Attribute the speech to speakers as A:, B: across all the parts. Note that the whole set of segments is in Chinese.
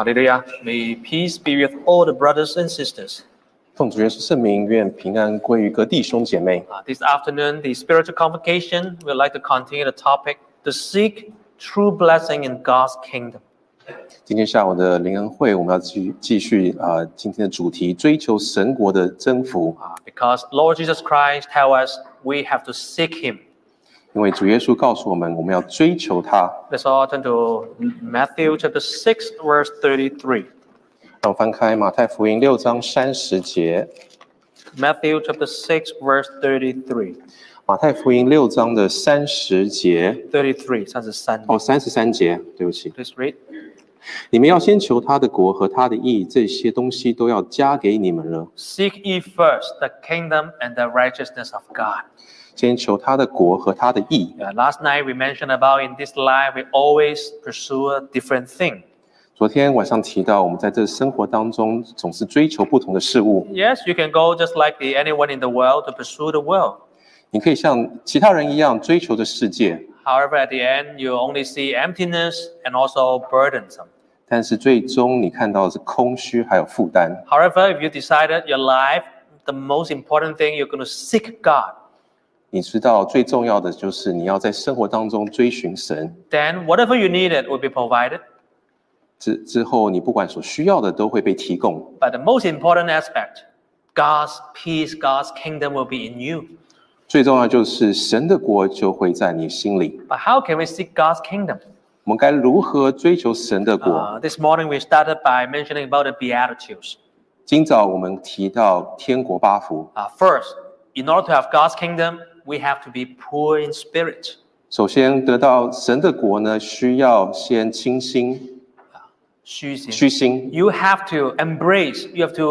A: Hallelujah. May peace be with all the brothers and sisters.
B: 奉主耶稣圣名，愿平安归于各弟兄姐妹。
A: This afternoon, the spiritual convocation, we'd like to continue the topic to seek true blessing in God's kingdom.
B: 今天下午的灵恩会，我们要继续今天的主题，追求神国的征服。
A: Because Lord Jesus Christ tells us we have to seek Him.
B: 因为主耶稣告诉我们，我们要追求他。
A: Let's all turn to Matthew chapter 6, verse 33.
B: 让我翻开马太福音6章30节。
A: Matthew chapter 6, verse 33.
B: 马太福音6章的30节。
A: 33
B: 哦，33节，对不起。
A: Please read.
B: 你们要先求他的国和他的义，这些东西都要加给你们了。
A: Seek ye first the kingdom and the righteousness of God.
B: 先求他的国和他的义。
A: Last night we mentioned about in this life we always pursue a different thing.
B: 昨天晚上提到，我们在这生活当中总是追求不同的事物。
A: Yes, you can go just like anyone in the world to pursue the world.
B: 你可以像其他人一样追求这世界。
A: However, at the end, you only see emptiness and also burdensome.
B: 但是最终你看到的是空虚还有负担。
A: However, if you decided your life, the most important thing, you're going to seek God.
B: 你知道最重要的就是你要在生活当中追寻神。
A: Then whatever you needed will be provided.
B: 之后你不管所需要的都会被提供。
A: But the most important aspect, God's peace, God's kingdom will be in you.
B: 最重要就是神的国就会在你心里。
A: But how can we seek God's kingdom?
B: 我们该如何追求神的国？
A: This morning we started by mentioning about the Beatitudes.
B: 今早我们提到天国八福。
A: First, in order to have God's kingdom, we have to be poor in spirit.
B: 首先得到神的国呢，需要先清心。虚心。
A: You have to embrace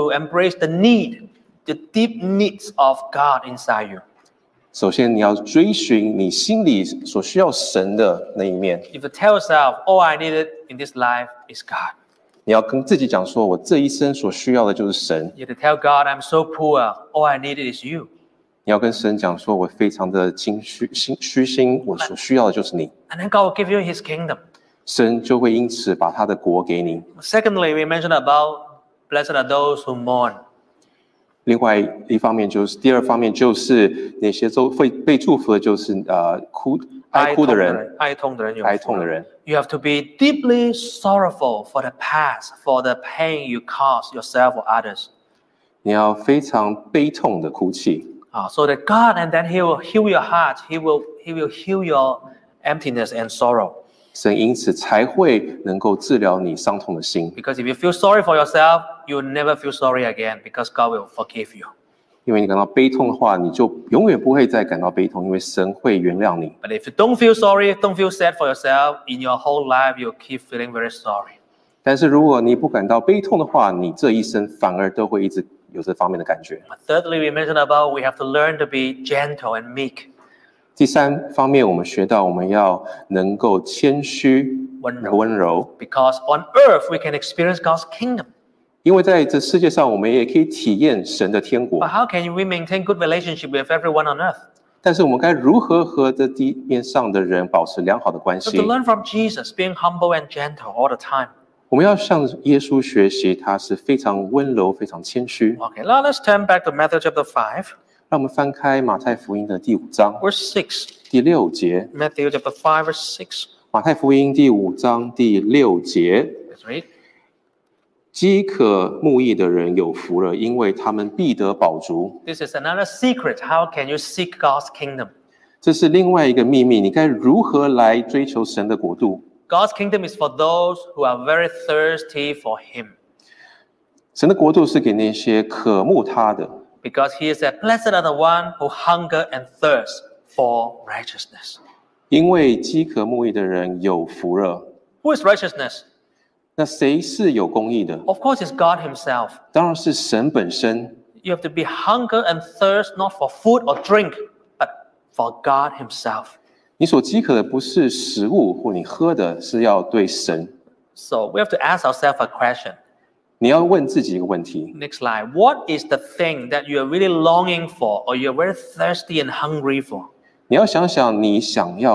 A: the need, the deep needs of God inside you.
B: 首先你要追寻你心里所需要神的那一面。
A: If you tell yourself, all I needed in this life is God.
B: 你要跟自己讲说，我这一生所需要的就是神。
A: You have to tell God, I'm so poor, all I needed is you.
B: 你要跟神讲说，我非常的虚心，我所需要的就是你。
A: And then God will give you His kingdom.
B: 神就会因此把他的国给你。
A: Secondly, we mentioned about blessed are those who mourn.
B: 另外一方面就是第二方面就是那些都会被祝福的，就是哀哭的人。
A: 哀痛的人有福。
B: 哀痛的人。
A: You have to be deeply sorrowful for the past, for the pain you caused yourself or others.
B: 你要非常悲痛的哭泣。
A: So that God, and then He will heal your heart. He will heal your emptiness and sorrow.
B: 神因此才会能够治疗你伤痛的心。
A: Because if you feel sorry for yourself, you will never feel sorry again because God will forgive you.
B: 因为你感到悲痛的话，你就永远不会再感到悲痛，因为神会原谅你。
A: But if you don't feel sorry, don't feel sad for yourself, in your whole life you'll keep feeling very sorry.
B: 但是如果你不感到悲痛的话，你这一生反而都会一直有这方面的感觉。
A: But thirdly, we mentioned about we have to learn to be gentle and meek.
B: 第三方面，我们学到我们要能够谦虚、温柔。
A: Because on earth we can experience God's kingdom.
B: 因为在这世界上，我们也可以体验神的天国。
A: But how can we maintain good relationship with everyone on earth?
B: 但是我们该如何和这地面上的人保持良好的关
A: So
B: 系？
A: to learn from Jesus, being humble and gentle all the time.
B: 我们要向耶稣学习，他是非常温柔、非常谦虚。
A: Okay, now let's turn back to Matthew chapter 5,
B: 让我们翻开马太福音的第5章
A: verse 6.
B: 第6节。
A: Matthew chapter 5, verse 6.
B: 马太福音第5章第6节。
A: Let's read.
B: 饥渴慕义的人有福了，因为他们必得饱足。
A: This is another secret. How can you seek God's kingdom?
B: 这是另外一个秘密，你该如何来追求神的国度？
A: God's kingdom is for those who are very thirsty for Him.
B: 神的国度是给那些渴慕他的。
A: Because He said, blessed are the one who hunger and thirst for righteousness.
B: 因为饥渴慕义的人有福了。
A: Who is righteousness?
B: 那谁是有公义的？
A: Of course, it's God Himself.
B: 当然是神本身。
A: You have to be hunger and thirst not for food or drink, but for God Himself.
B: 你所饥渴的不是食物或你喝的，是要对神。
A: So we have to ask ourselves a question.
B: 你要问自己一个问题。
A: Next slide. What is the thing that you are really longing for or you're very thirsty and hungry for?
B: 你要想想你想要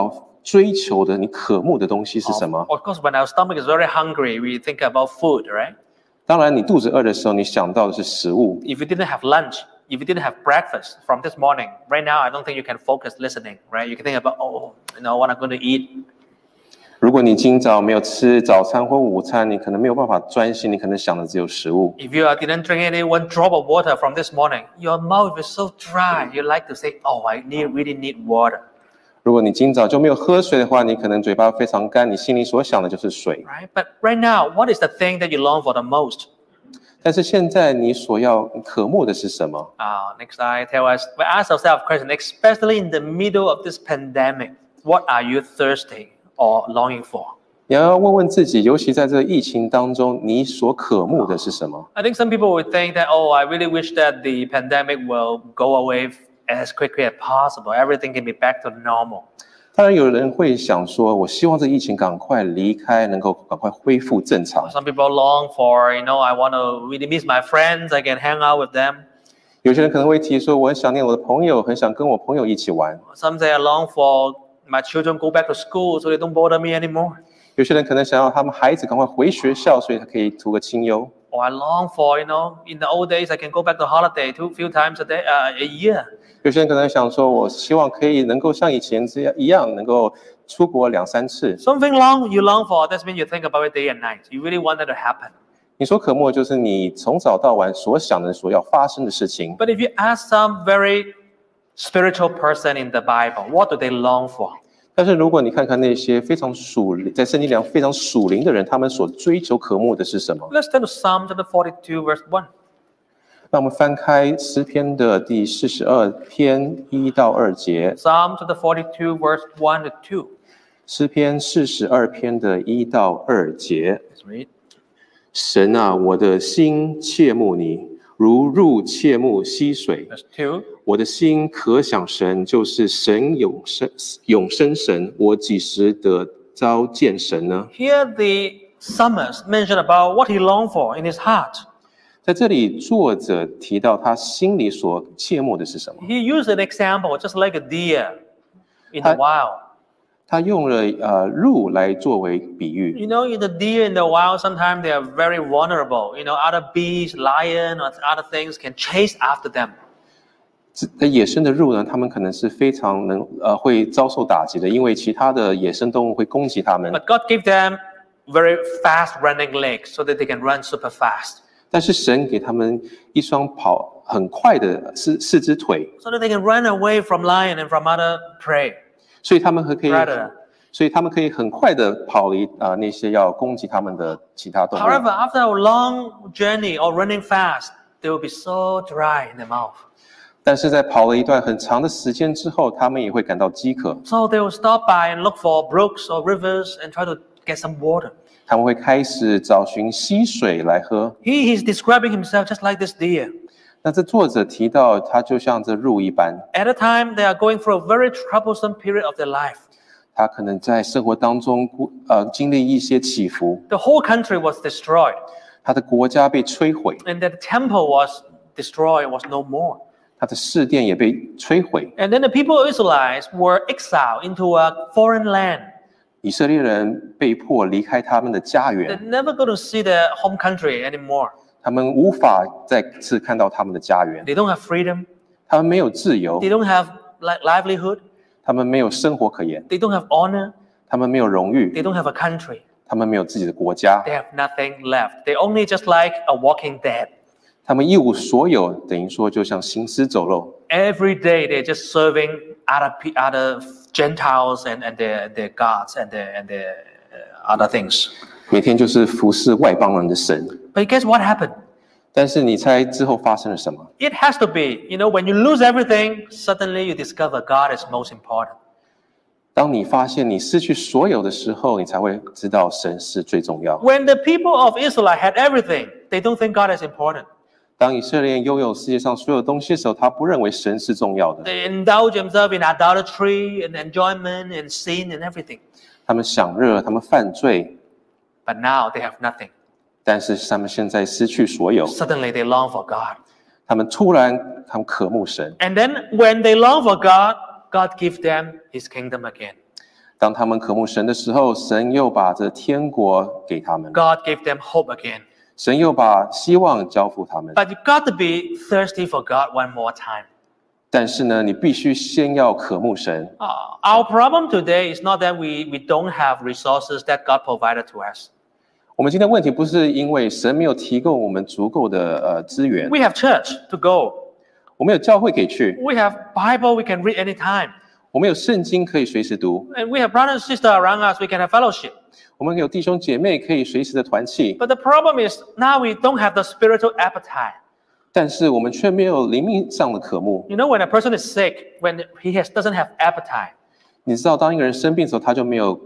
B: 追求的、你渴慕的东西是什么？
A: Of course, when our stomach is very hungry, we think about food, right?
B: 当然，你肚子饿的时候，你想到的是食物。
A: If you didn't have lunch, if you didn't have breakfast from this morning, right now, I don't think you can focus listening, right? You can think about, what I'm going to eat.
B: 如果你今早没有吃早餐或午餐，你可能没有办法专心，你可能想的只有食物。
A: If you didn't drink any one drop of water from this morning, your mouth is so dry. You like to say, I really need water.
B: 如果你今早就没有喝水的话，你可能嘴巴非常干，你心里所想的就是水。
A: Right? But right now, what is the thing that you long for the most?
B: 但是现在你所要渴慕的是什么？
A: Next slide, we ask ourselves a question, especially in the middle of this pandemic, what are you thirsty or longing for?
B: 你要问问自己，尤其在这个疫情当中，你所渴慕的是什么？
A: I think some people would think that, I really wish that the pandemic will go away as quickly as possible. Everything can be back to normal.
B: 当然，有人会想说，我希望这疫情赶快离开，能够赶快恢复正常。
A: Some people long for, I want to really miss my friends. I can hang out with them.
B: 有些人可能会提说，我很想念我的朋友，很想跟我朋友一起玩。
A: Some say I long for my children go back to school so they don't bother me anymore.
B: 有些人可能想要他们孩子赶快回学校，所以他可以图个清幽。
A: Or I long for, in the old days, I can go back to holiday few times a year.
B: 有些人可能想说，我希望可以能够像以前这样一样，能够出国2、3次。
A: Something you long for, that means you think about it day and night. You really want that to happen.
B: 你所渴慕的就是你从早到晚所想的、所要发生的事情。
A: But if you ask some very spiritual person in the Bible, what do they long for?
B: 但是如果你看看那些非常在圣经里非常属灵的人，他们所追求渴慕的是什么？
A: Let's turn to Psalm chapter 42, verse 1.
B: 那我们翻开诗篇的第42篇1到2节。
A: Psalm chapter 42, verse 1 to 2.
B: 诗篇42篇的1到2节。
A: Let's read.
B: 神啊，我的心切慕你，如入切慕溪水。
A: Verse 2.
B: 我的心可想神，就是神永生神。我几时得着见神呢？
A: Here the psalmist mentioned about what he longed for in his heart.
B: 在这里，作者提到他心里所切慕的是什么？
A: He used an example just like a deer in the wild.
B: 他用了鹿来作为比喻。
A: In the deer in the wild, sometimes they are very vulnerable. Other beasts, lion, or other things can chase after them.
B: 野生的鹿呢，它们可能是非常会遭受打击的，因为其他的野生动物会攻击它们。
A: But God gave them very fast running legs so that they can run super fast.
B: 但是神给他们一双跑很快的四只腿，
A: So that they can run away from lion and from other prey.
B: 所以他们可以
A: Predator.
B: 所以他们可以很快的跑离那些要攻击他们的其他动物。
A: However, after a long journey or running fast, they will be so dry in the mouth.
B: 但是在跑了一段很长的时间之后，他们也会感到饥渴，
A: So they will stop by and look for brooks or rivers and try to get some water.
B: 他们会开始找寻溪水来喝。
A: He is describing himself just like this deer.
B: 那这作者提到，他就像这鹿一般，
A: At a time, they are going through a very troublesome period of their life.
B: 他可能在生活当中经历一些起伏，
A: The whole country was destroyed,
B: 他的国家被摧毁，
A: and the temple was destroyed, was no more.
B: 他的侍殿也被摧毁。
A: And then the people of Israelites were exiled into a foreign land.
B: 以色列人被迫离开他们的家
A: They're
B: 园，
A: never going to see their home country anymore.
B: 他们无法再次看到他们的家园，
A: They don't have freedom.
B: 他们没有自由，
A: They don't have livelihood.
B: 他们没有生活可言，
A: They don't have honor.
B: 他们没有荣誉，
A: They don't have a country.
B: 他们没有自己的国家，
A: They have nothing left. They only just like a walking dead.
B: 他们一无所有，等于说就像行尸走肉。
A: Every day they're just serving other Gentiles and their gods and their other things.
B: 每天就是服侍外邦人的神。
A: But guess what happened?
B: 但是你猜之后发生了什么？
A: It has to be, when you lose everything, suddenly you discover God is most important.
B: 当你发现你失去所有的时候，你才会知道神是最重要。
A: When the people of Israel had everything, they don't think God is important.
B: 当以色列人拥有世界上所有东西的时候，他不认为神是重要的。
A: They indulge themselves in idolatry and enjoyment and sin and everything.
B: 他们享乐，他们犯罪，
A: But now they have nothing.
B: 但是他们现在失去所有。
A: Suddenly they long for God.
B: 他们突然，他们渴慕神。
A: And then when they long for God, God gives them his kingdom again.
B: 当他们渴慕神的时候，神又把这天国给他们，
A: God gave them hope again.
B: 神又把希望交付他们。
A: But you got to be thirsty for God one more time.
B: 但是呢，你必须先要渴慕神。
A: Our problem today is not that we don't have resources that God provided to us.
B: 我们今天问题不是因为神没有提供我们足够的资源，
A: We have church to go.
B: 我们有教会可以去，
A: We have Bible we can read anytime.
B: 我们有圣经可以随时读，
A: And we have brothers and sisters around us, we can have fellowship.
B: 我们有弟兄姐妹可以随时的团契。
A: But the problem is now we don't have the spiritual appetite.
B: 但是我们却没有灵命上的渴慕。
A: You know, when a person is sick, when he doesn't have appetite,
B: 你知道，当一个人生病的时候，他就没有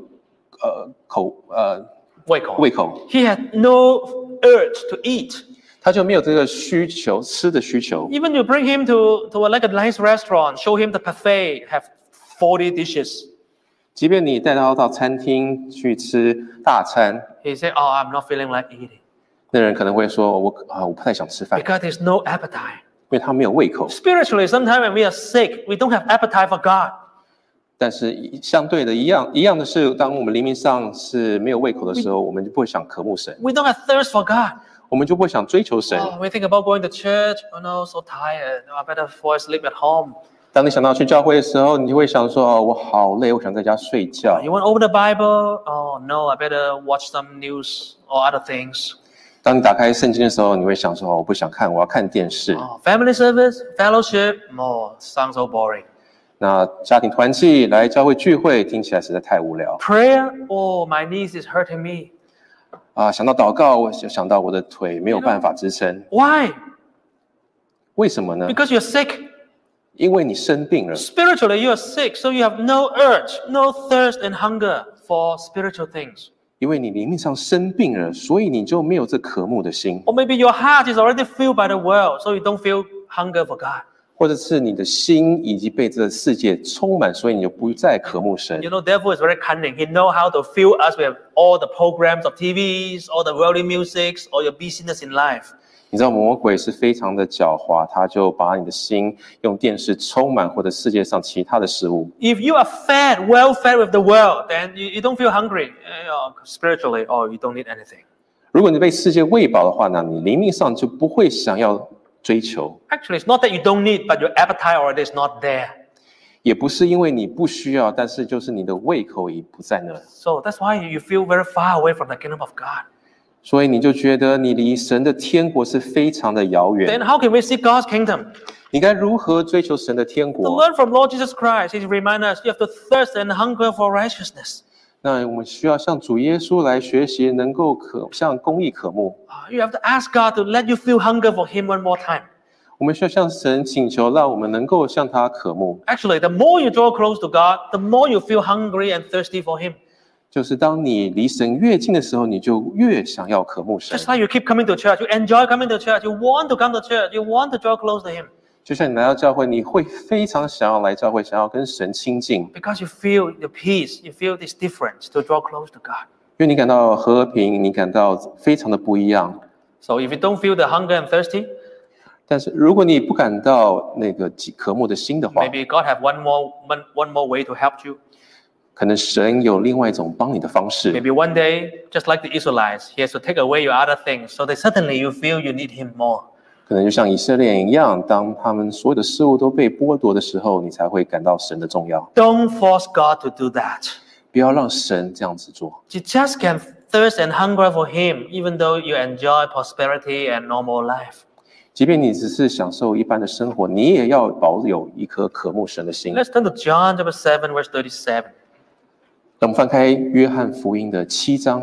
B: 胃口，
A: he has no urge to eat.
B: 他就没有这个需求，吃的需求。
A: Even you bring him to like a nice restaurant, show him the buffet, have 40 dishes.
B: 即便你带他到餐厅去吃大餐，
A: He say, "Oh, I'm not feeling like eating,"
B: 那人可能会说：“我不太想吃饭，
A: because there's no appetite.
B: 因为他没有胃口。”
A: Spiritually, sometimes when we are sick, we don't have appetite for God.
B: 但是相对的，一样的是，当我们灵命上是没有胃口的时候，我们就不会想渴慕神，
A: We don't have thirst for God.
B: 我们就不会想追求神。
A: Oh, we think about going to church. Oh no, so tired. Oh, I better fall asleep at home.
B: 当你想到去教会的时候，你就会想说：“哦，我好累，我想在家睡觉。”
A: You want to open the Bible? Oh no, I better watch some news or other things.
B: 当你打开圣经的时候，你会想说：“哦，我不想看，我要看电视。”
A: Oh, family service, fellowship. Oh, sounds so boring.
B: 那家庭团契来教会聚会，听起来实在太无聊
A: Prayer. Oh, my knees is hurting me.
B: 啊！想到祷告，我想到我的腿没有办法支撑，
A: Why?
B: 为什么呢？
A: Because you're sick.
B: 因为你生病了，
A: Spiritually, you are sick, so you have no urge, no thirst and hunger for spiritual things.
B: 因为你灵命上生病了，所以你就没有这渴慕的心，
A: Or maybe your heart is already filled by the world, so you don't feel hunger for God.
B: 或者是你的心已经被这个世界充满，所以你就不再渴慕神
A: You。know, devil is very cunning. He knows how to fill us with all the programs of TVs, all the worldly musics, all your busyness in life.
B: 你知道魔鬼是非常的狡猾，他就把你的心用电视充满，或者世界上其他的事物。
A: If you are fed, well fed with the world, then you don't feel hungry spiritually, or you don't need anything.
B: 如果你被世界喂饱的话呢，你灵命上就不会想要追求，
A: Actually, it's not that you don't need, but your appetite already is not there.
B: 也不是因为你不需要，但是就是你的胃口已不在那，
A: So that's why you feel very far away from the kingdom of God.
B: 所以你就觉得你离神的天国是非常的遥
A: Then
B: 远。
A: how can we seek God's kingdom?
B: 你该如何追求神的天
A: To
B: 国？
A: learn from Lord Jesus Christ, He reminds us you have to thirst and hunger for righteousness.
B: 那我们需要向主耶稣来学习，能够向公义渴慕。
A: You have to ask God to let you feel hunger for Him one more time.
B: 我们需要向神请求，让我们能够向他渴慕。
A: Actually, the more you draw close to God, the more you feel hungry and thirsty for Him.
B: 就是当你离神越近的时候，你就越想要渴慕神。
A: Just like you keep coming to church, you enjoy coming to church, you want to come to church, you want to draw close to Him
B: 就像你来到教会，你会非常想要来教会，想要跟神亲近，
A: because you feel the peace, you feel this difference to draw close to God.
B: 因为你感到和平，你感到非常的不一样。
A: So if you don't feel the hunger and thirsty,
B: 但是如果你不感到那个渴慕的心的话，
A: maybe God have one more way to help you.
B: 可能神有另外一种帮你的方式。
A: Maybe one day, just like the Israelites, He has to take away your other things, so that suddenly you feel you need Him more.
B: 可能就像以色列人一样，当他们所有的事物都被剥夺的时候，你才会感到神的重要。
A: Don't force God to do that.
B: 不要让神这样子做。
A: You just can thirst and hunger for Him, even though you enjoy prosperity and normal life.
B: 即便你只是享受一般的生活，你也要保有一颗渴慕神的心。
A: Let's turn to John chapter 7, verse 37.
B: 让我们翻开约翰福音的7章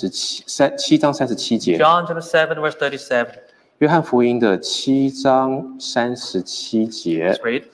B: 37节。
A: John chapter 7, verse 37.
B: 约翰福音的7章37节
A: Let's，read.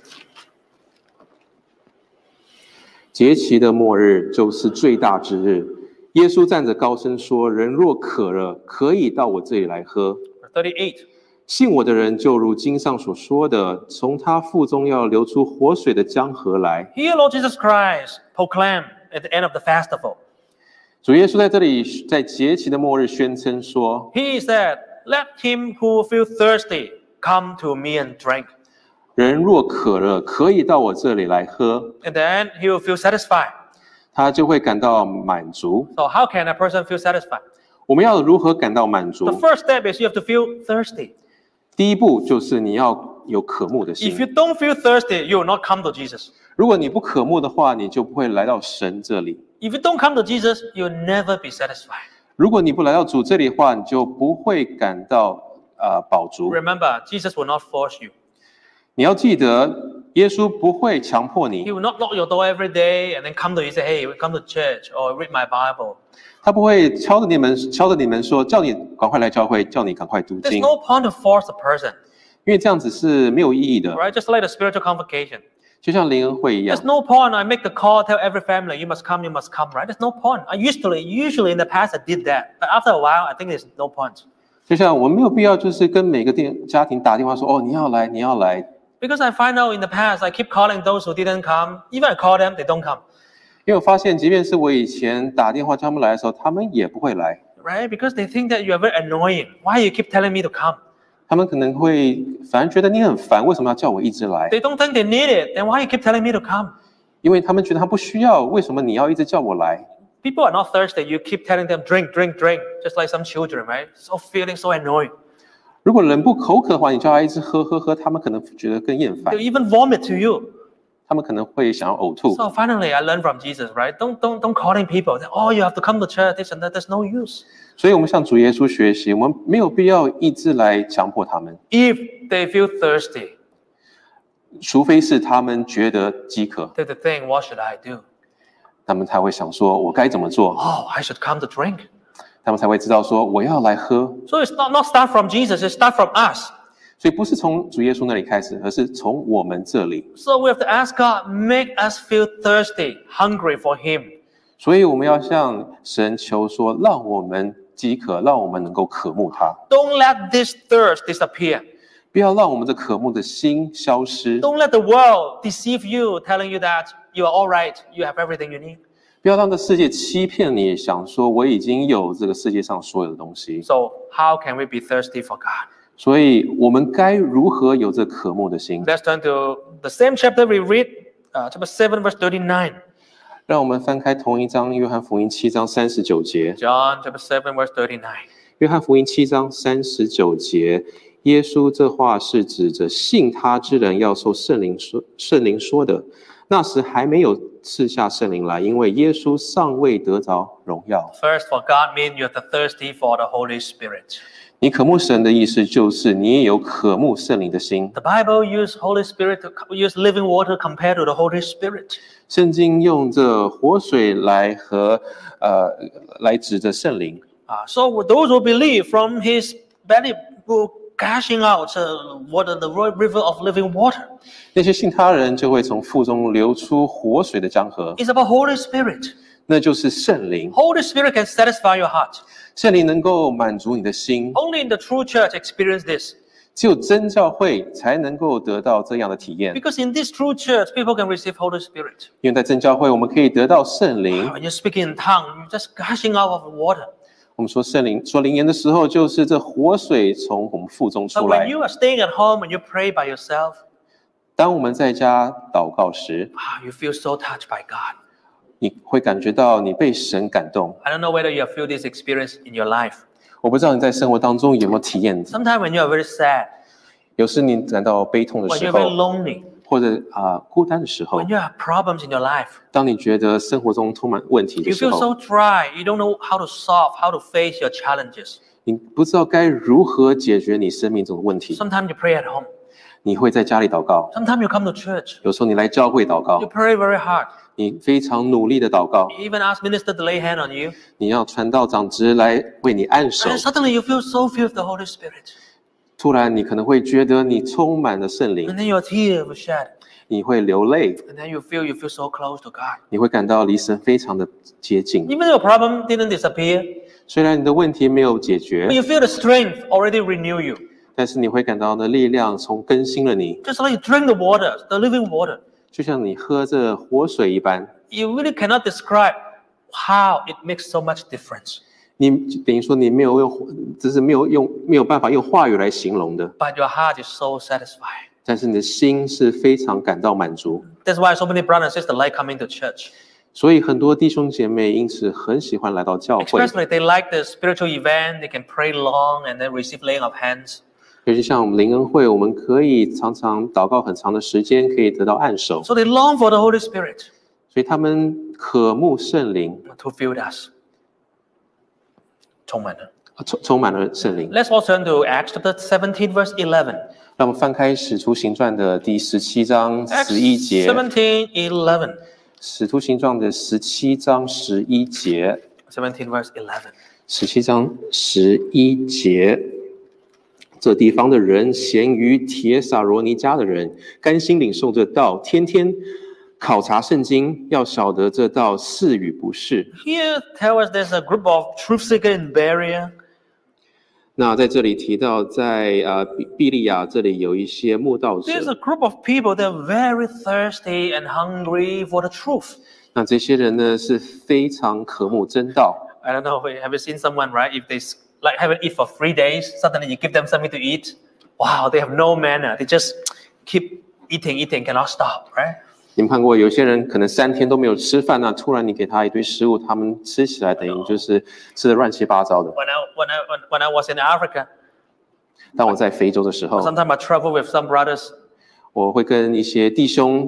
B: 节期的末日就是最大之日。耶稣站着高声说：“人若渴了，可以到我这里来喝。
A: Verse 38.
B: 信我的人，就如经上所说的，从他腹中要流出活水的江河来。”
A: Here, Lord Jesus Christ proclaimed at the end of the festival.
B: 主耶稣在这里，在节期的末日宣称说
A: He said, "Let him who feels thirsty come to me and drink,
B: 人若渴了，可以到我这里来喝。
A: and then he will feel satisfied."
B: 他就会感到满足。
A: So how can a person feel satisfied?
B: 我们要如何感到满足
A: The？ first step is you have to feel thirsty.
B: 第一步就是你要有渴慕的
A: If
B: 心。
A: you don't feel thirsty, you will not come to Jesus.
B: 如果你不渴慕的话，你就不会来到神这里。
A: If you don't come to Jesus, you'll never be satisfied.
B: 如果你不来到主这里的话，你就不会感到饱足。
A: Remember, Jesus will not force you.
B: 你要记得，耶稣不会强迫
A: He
B: 你，
A: will not knock your door every day and then come to you and say, hey, come to church or read my Bible.
B: 他不会敲着你们说，叫你赶快来教会，叫你赶快读
A: There's
B: 经，
A: no point to force a person,
B: 因为这样子是没有意义的，
A: right? Just like the spiritual convocation.
B: 就像灵恩会一样
A: There's。no point. I make the call, tell every family, you must come, right? There's no point. I usually in the past I did that, but after a while, I think there's no point.
B: 就像我们没有必要就是跟每个家庭打电话说，哦，你要来，你要来，
A: Because I find out in the past, I keep calling those who didn't come. Even I call them, they don't come,
B: 因为我发现，即便是我以前打电话叫他们来的时候，他们也不会来，
A: right? Because they think that you are very annoying. Why you keep telling me to come?
B: 他们可能会反而觉得你很烦，为什么要叫我一直来？
A: They don't think they need it. Then why you keep telling me to come?
B: 因为他们觉得他不需要，为什么你要一直叫我来？
A: People are not thirsty. You keep telling them drink, drink, drink, just like some children, right? So feeling so annoying.
B: 如果人不口渴的话，你叫他一直喝喝喝，他们可能觉得更厌烦
A: They，even vomit to you.
B: 他们可能会想要呕吐。
A: So finally, I learned from Jesus, right? Don't calling people. Oh, you have to come to church. This and that. There's no use.
B: 所以我们向主耶稣学习，我们没有必要一直来强迫他们，
A: If they feel thirsty,
B: 除非是他们觉得饥渴，
A: they think, what should I do?
B: 他们才会想说我该怎么做，
A: Oh, I should come to drink.
B: 他们才会知道说我要来喝。
A: So it's not start from Jesus. It start from us.
B: 所以不是从主耶稣那里开始，而是从我们这里。
A: So we have to ask God, make us feel thirsty, hungry for Him.
B: 所以我们要向神求说，让我们饥渴，让我们能够渴慕他，
A: Don't let this thirst disappear.
B: 不要让我们的渴慕的心消失，
A: Don't let the world deceive you, telling you that you are all right, you have everything you need.
B: 不要让这世界欺骗你，想说我已经有这个世界上所有的东西。
A: So how can we be thirsty for God?
B: 所以我们该如何有这渴慕的心？
A: Let's turn to the same chapter we read, chapter 7, verse 39.
B: 让我们翻开同一章，约翰福音7章39节。
A: John chapter 7, verse 39.
B: 约翰福音7章39节，耶稣这话是指着信他之人要受圣灵说的。那时还没有赐下圣灵来，因为耶稣尚未得着荣耀。
A: First, for God means you have to thirsty for the Holy Spirit.
B: 你渴慕神的意思就是你也有渴慕圣灵的心。
A: The Bible use Holy Spirit to use living water compared to the Holy Spirit.
B: 圣经用这活水来来指着圣灵。
A: So those who believe from His belly will gushing out water, the river of living water.
B: 那些信他人就会从腹中流出活水的江河，
A: It's about Holy Spirit.
B: 那就是圣灵。
A: Holy Spirit can satisfy your heart.
B: 圣灵能够满足你的心，
A: Only in the true church experience this.
B: 只有真教会才能够得到这样的体验。
A: Because in this true church, people can receive Holy Spirit.
B: 因为在真教会，我们可以得到圣灵。
A: When you're speaking in tongue, you're just gushing out of water.
B: 我们说圣灵说灵言的时候，就是这活水从我们腹中
A: But
B: 出
A: when
B: 来。
A: you are staying at home and you pray by yourself,
B: 当我们在家祷告时，
A: you feel so touched by God.
B: 你会感觉到你被神感动。
A: I don't know whether you have felt this experience in your life.
B: 我不知道你在生活当中有没有体验，
A: Sometimes when you are very sad,
B: 有时你感到悲痛的
A: when
B: 时
A: you're
B: 候
A: very，lonely,
B: 或者孤单的时候
A: when，you have problems in your life,
B: 当你觉得生活中充满问题的
A: you
B: 时
A: feel
B: 候，
A: so dry, you don't know how to solve, how to face your challenges.
B: 你不知道该如何解决你生命中的问题，
A: Sometimes you pray at home.
B: 你会在家里祷告，
A: Sometimes you come to church.
B: 有时候你来教会祷
A: You
B: 告，
A: pray very hard.
B: 你非常努力的祷告，
A: You even ask minister to lay hand on you.
B: 你要传道长职来为你按手
A: And，suddenly you feel so filled with the Holy Spirit.
B: 突然你可能会觉得你充满了圣灵
A: And，then your tears will shed.
B: 你会流泪，
A: And then you feel so close to God.
B: 你会感到离神非常的接近。
A: Even your problem didn't disappear,
B: 虽然你的问题没有解
A: but
B: 决，
A: you feel the strength already renew you.
B: 但是你会感到的力量从更新了你，
A: Just like you drink the water, the living water.
B: 就像你喝着活水一般。
A: You really cannot describe how it makes so much difference.
B: 你等于说你没有用，只是没有办法用话语来形容的，
A: But your heart is so satisfied.
B: 但是你的心是非常感到满足。
A: That's why so many brothers and sisters like coming to church.
B: 所以很多弟兄姐妹因此很喜欢来到教会，
A: Especially they like the spiritual event. They can pray long and then receive laying of hands.
B: 尤其像我们灵恩会，我们可以常常祷告很长的时间，可以得到按手，
A: So they long for the Holy Spirit
B: 所以他们渴慕圣灵，
A: to fill us. 充满了。
B: 充满了圣灵。
A: Let's all turn to Acts chapter 17, verse 11.
B: 让我们翻开使徒行传的第17章
A: Acts
B: 11节，
A: 17:11.
B: 使徒行传的17章11节，
A: 17 verse 11.
B: 17章11节，这地方的人咸于帖撒罗尼迦的人，甘心领受这道，天天考察圣经，要晓得这道是与不是。
A: Here tell us there's a group of truth seeker in Berea.
B: 那在这里提到在，庇利亚这里有一些慕道
A: There's
B: 者，
A: a group of people that are very thirsty and hungry for the truth.
B: 那这些人呢是非常渴慕真道。
A: I don't know, have you seen someone, right? If they like haven't eat for 3 days, suddenly you give them something to eat. Wow, they have no manner. They just keep eating, cannot stop, right?
B: 你们看过有些人可能3天都没有吃饭，那突然你给他一堆食物，他们吃起来等于就是吃的乱七八糟的。
A: When I was in Africa,
B: 当我在非洲的时候，
A: sometimes I travel with some brothers.
B: 我会跟一些弟兄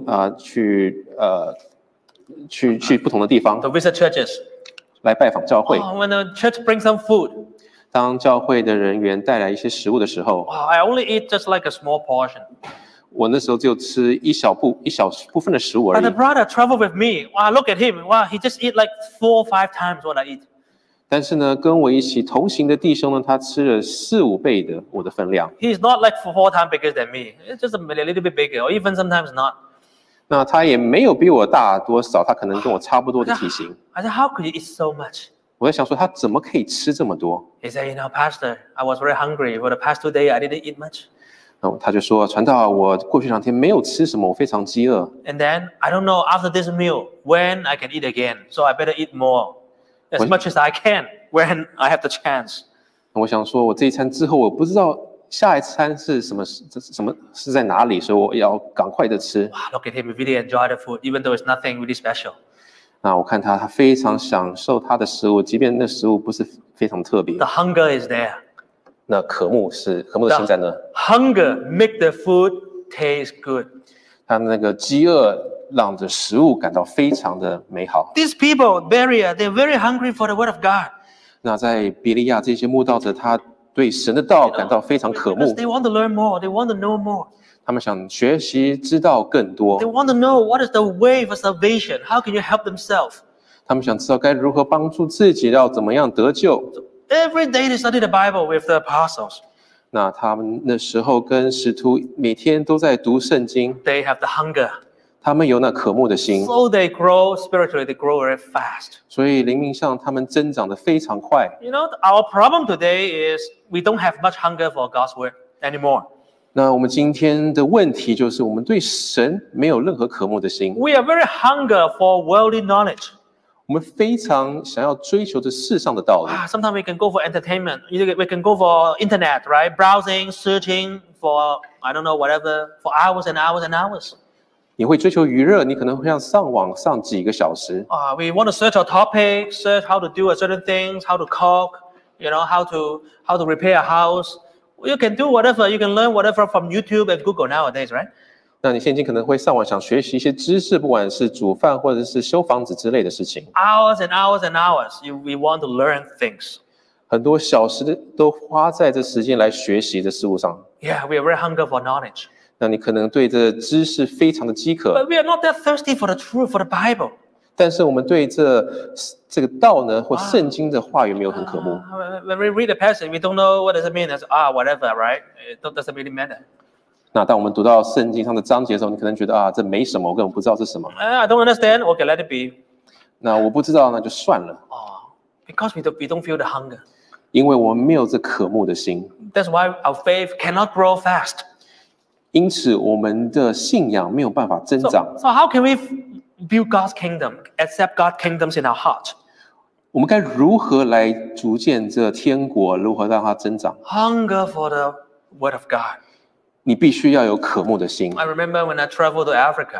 B: 去不同的地方
A: To visit churches.
B: 来拜访教会。
A: When the church brings some food,
B: 当教会的人员带来一些食物的时候，
A: I only eat just like a small portion.
B: 我那时候就吃一小部分的食物而
A: But the
B: 已。
A: brother traveled with me. Wow, look at him. Wow, he just eat like 4 or 5 times what I eat.
B: 但是呢，跟我一起同行的弟兄呢，他吃了4、5倍的我的分量。
A: He's not like 4 times bigger than me. It's just a little bit bigger, or even sometimes not.
B: 那他也没有比我大多少，他可能跟我差不多的体型。
A: I said, how could you eat so much?
B: 我在想说，他怎么可以吃这么多？
A: He said, Pastor, I was very hungry. For the past 2 days, I didn't eat much.
B: 那他就说，传道，我过去2天没有吃什么，我非常饥饿。
A: And then, I don't know, after this meal, when I can eat again. So I better eat more, as
B: When-
A: much as I can, when I have the chance.
B: 我想说，我这一餐之后，我不知道下一餐是什么是在哪里，所以我要赶快的吃。
A: Wow, look at him. He really enjoyed the food, even though it's nothing really special.
B: 那我看他非常享受他的食物，即便那食物不是非常特别
A: The，hunger is there.
B: 那渴慕的心在那，
A: Hunger make the food taste good.
B: 他那个饥饿让着食物感到非常的美好。
A: These people, Berea, they're very hungry for the word of God.
B: 那在比利亚这些慕道者，他对神的道感到非常渴
A: Because
B: 慕，
A: they want to learn more. They want to know more.
B: 他们想学习知道更多
A: They，want to know what is the way for salvation. How can you help themselves?
B: 他们想知道该如何帮助自己，要怎么样得救。
A: Every day they study the Bible with the apostles.
B: 那他们那时候跟使徒每天都在读圣经，
A: They have the hunger.
B: 他们有那渴慕的心，
A: So they grow spiritually. They grow very fast.
B: 所以灵命上他们增长得非常快。
A: You know, our problem today is we don't have much hunger for God's word anymore.
B: 那我们今天的问题就是，我们对神没有任何渴慕的心，
A: We are very hunger for worldly knowledge.
B: 我们非常想要追求这世上的道理。
A: Sometimes we can go for entertainment. We can go for internet, right? Browsing, searching for, I don't know, whatever, for hours and hours and hours.
B: 你会追求娱乐，你可能会像上网上几个小时。
A: We want to search a topic, search how to do a certain things, how to cook, you know, how to repair a house. You can do whatever. You can learn whatever from YouTube and Google nowadays, right?
B: 那你现今可能会上网想学习一些知识，不管是煮饭或者是修房子之类的事情。
A: Hours and hours and hours. We want to learn things.
B: 很多小时都花在这时间来学习的事物上。
A: Yeah, we are very hunger for knowledge.
B: 那你可能对这知识非常的饥渴，
A: But we are not that thirsty for the truth, for the Bible.
B: 但是我们对这个道呢，或圣经的话语没有很渴慕。
A: When we read the passage, we don't know what does it mean. It's whatever, right? It doesn't really matter.
B: 那当我们读到圣经上的章节的时候，你可能觉得这没什么，我根本不知道是什么。
A: I don't understand. Okay, let it be.
B: 那我不知道，那就算了，
A: Because we don't feel the hunger.
B: 因为我们没有这渴慕的心，
A: That's why our faith cannot grow fast.
B: 因此我们的信仰没有办法增长。
A: So how can we build God's kingdom, accept God's kingdoms in our heart?
B: 我们该如何来逐渐这天国，如何让它增长？
A: Hunger for the word of God.
B: 你必须要有渴慕的心。
A: I remember when I traveled to Africa.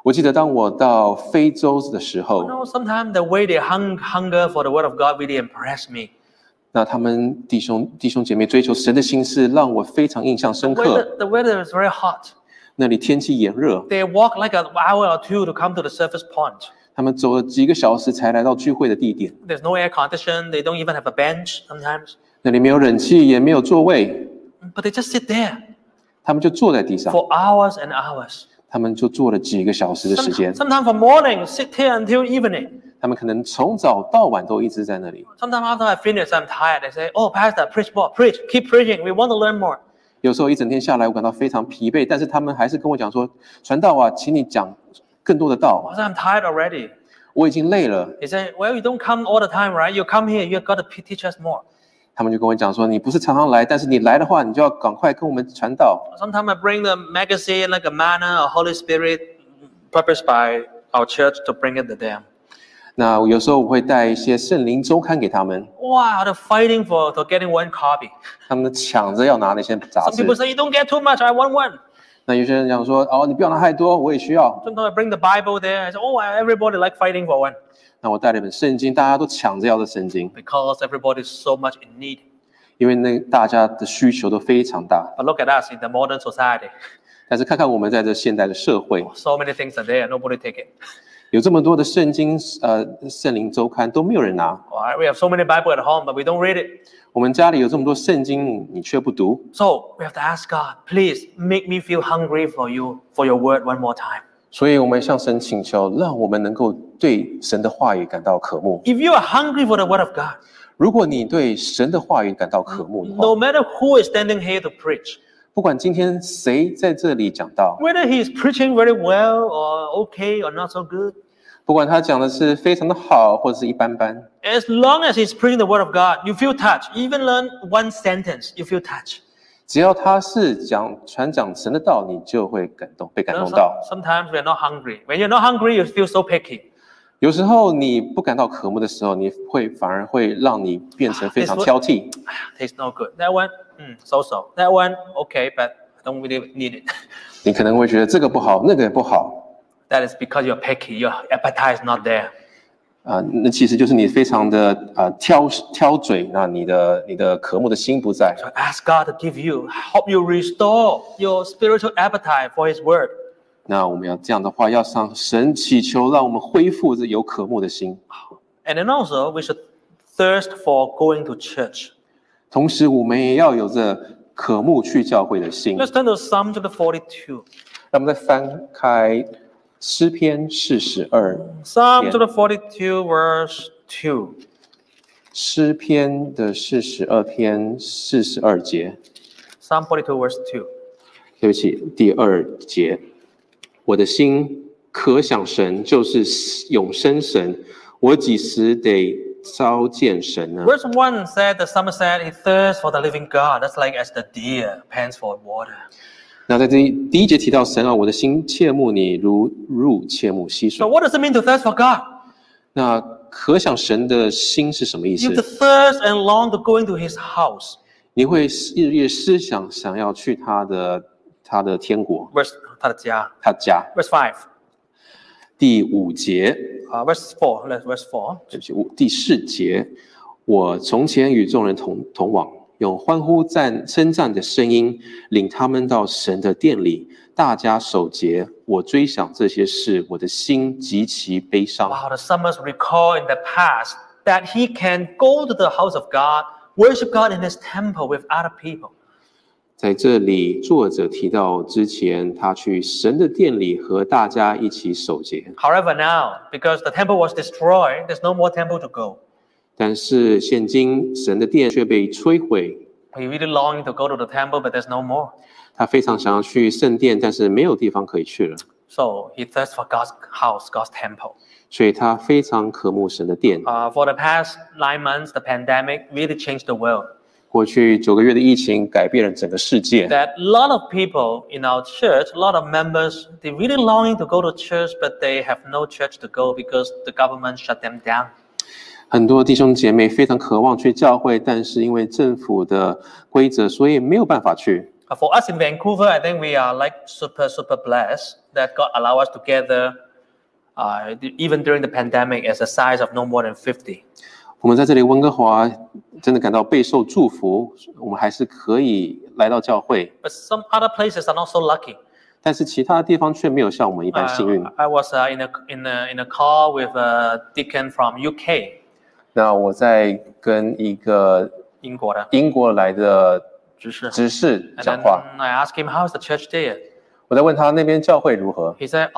B: 我记得当我到非洲的时候，
A: sometimes the way they hunger for the word of God really impressed me.
B: 那他们弟兄姐妹追求神的心是让我非常印象深刻。
A: The weather is very hot.
B: 那里天气炎热，
A: They walk like an hour or two to come to the surface point.
B: 他们走了几个小时才来到聚会的地点。
A: There's no air condition. They don't even have a bench sometimes.
B: 那里没有冷气，也没有座位，
A: But they just sit there
B: 他们就坐在地上，
A: for hours and hours.
B: 他们就坐了几个小时的时间。
A: Sometimes from morning, sit here until evening.
B: 他们可能从早到晚都一直在那里。
A: Sometimes after I finish, I'm tired. They say, "Oh, Pastor, preach more. Preach. Keep preaching. We want to learn more."
B: 有时候一整天下来，我感到非常疲惫，但是他们还是跟我讲说：“传道啊，请你讲更多的道。
A: I said, "I'm tired already."
B: 我已经累了。
A: He said, "Well, you don't come all the time, right? You come here. You've got to teach us more." ”
B: 他们就跟我讲说：“你不是常常来，但是你来的话，你就要赶快跟我们传道。”
A: Sometimes I bring the magazine like a manna or Holy Spirit published by our church to bring it to them.
B: 那有时候我会带一些圣灵周刊给他们，
A: Wow, they're fighting for getting one copy.
B: 他们抢着要拿那些杂
A: Some
B: 志。
A: people say, "You don't get too much. I want one."
B: 那有些人讲说：“哦，你不要拿太多，我也需要。
A: Sometimes I bring the Bible there. I say, "Oh, everybody like fighting for one." ”
B: 那我带了一本圣经，大家都抢着要的圣经，
A: Because everybody is so much in need.
B: 因为那大家的需求都非常大。
A: But look at us in the modern society.
B: 但是看看我们在这现代的社会，
A: So many things are there. Nobody take it.
B: 有这么多的圣经，圣灵周刊都没有人拿。
A: All right, we have so many Bible at home, but we don't read it.
B: 我们家里有这么多圣经，你却不读，
A: So we have to ask God, please make me feel hungry for you, for your word one more time.
B: 所以我们向神请求，让我们能够对神的话语感到渴慕。
A: If you are hungry for the word of God,
B: 如果你对神的话语感到渴慕的话，
A: no matter who is standing here to preach,
B: 不管今天谁在这里讲道，
A: whether he is preaching very well or okay or not so good,
B: 不管他讲的是非常的好，或者是一般般，
A: as long as he's preaching the word of God, you feel touched. Even learn one sentence, you feel touched.
B: 只要他是传讲神的道，你就会被感动到。
A: Sometimes we are not hungry. When you're not hungry, you feel so picky.
B: 有时候你不感到渴慕的时候，你反而会让你变成非常挑剔。
A: Tastes no good. That one, so-so. That one, okay, but I don't really need it.
B: 你可能会觉得这个不好，那个也不好。
A: That is because you're picky. Your appetite is not there.
B: 那其实就是你非常的挑嘴，那你的渴慕的心不在。
A: So ask God to give you, help you restore your spiritual appetite for His word.
B: 那我们要这样的话，要向神祈求，让我们恢复这有渴慕的心。
A: And then also, we should thirst for going to church.
B: 同时，我们也要有着渴慕去教会的心。
A: Let's turn to Psalm chapter 42.
B: 让我们再翻开诗篇42
A: Psalm
B: Yeah.
A: chapter 42, verse 2.
B: 诗篇的42篇42节，
A: Psalm 42, verse 2.
B: 对不起，第2节，我的心可想神，就是永生神，我几时得朝见神呢？
A: Verse 1 said, the psalmist said, he thirsts for the living God. That's like as the deer pants for water.
B: 那在第一节提到神啊，我的心切慕你，如入切慕溪
A: So
B: 水。
A: what does it mean to thirst for God?
B: 那可想神的心是什么意
A: You have to
B: 思？
A: thirst and long to go into His house.
B: 你会日夜思想要去他的天国，
A: Verse 他的家.
B: 他家。
A: Verse 5.
B: 第5节，
A: Verse 4. Let's verse 4.
B: 对不起，第4节，我从前与众人同往，用欢呼称赞的声音，领他们到神的殿里，大家守节。我追想这些事，我的心极其悲伤。
A: Wow, the psalmist recall in the past that he can go to the house of God, worship God in His temple with other people.
B: 在这里，作者提到之前他去神的殿里和大家一起守节，
A: However, now, because the temple was destroyed, there's no more temple to go.
B: 但是现今神的殿却被摧毁。
A: He really longing to go to the temple, but there's no more.
B: 他非常想要去圣殿，但是没有地方可以去了，
A: So he thirsts for God's house, God's temple.
B: 所以他非常渴慕神的殿。
A: For the past 9 months, the pandemic really changed the world.
B: 过去9个月的疫情改变了整个世界，
A: That a lot of people in our church, a lot of members, they really longing to go to church, but they have no church to go because the government shut them down.
B: 很多弟兄姐妹非常渴望去教会，但是因为政府的规则，所以没有办法去。
A: For us in Vancouver, I think we are like super blessed that God allow us to gather, even during the pandemic, as a size of no more than 50.
B: 我们在这里温哥华真的感到备受祝福，我们还是可以来到教会。
A: But some other places are not so lucky.
B: 但是其他地方却没有像我们一般幸运。
A: I was in a call with a deacon from UK.
B: 那我在跟一个
A: 英国的
B: 英国来的
A: 执事
B: 执事
A: And
B: 讲
A: then
B: 话，
A: I asked him, how's the church there?
B: 我在问他那边教会如何。
A: He said,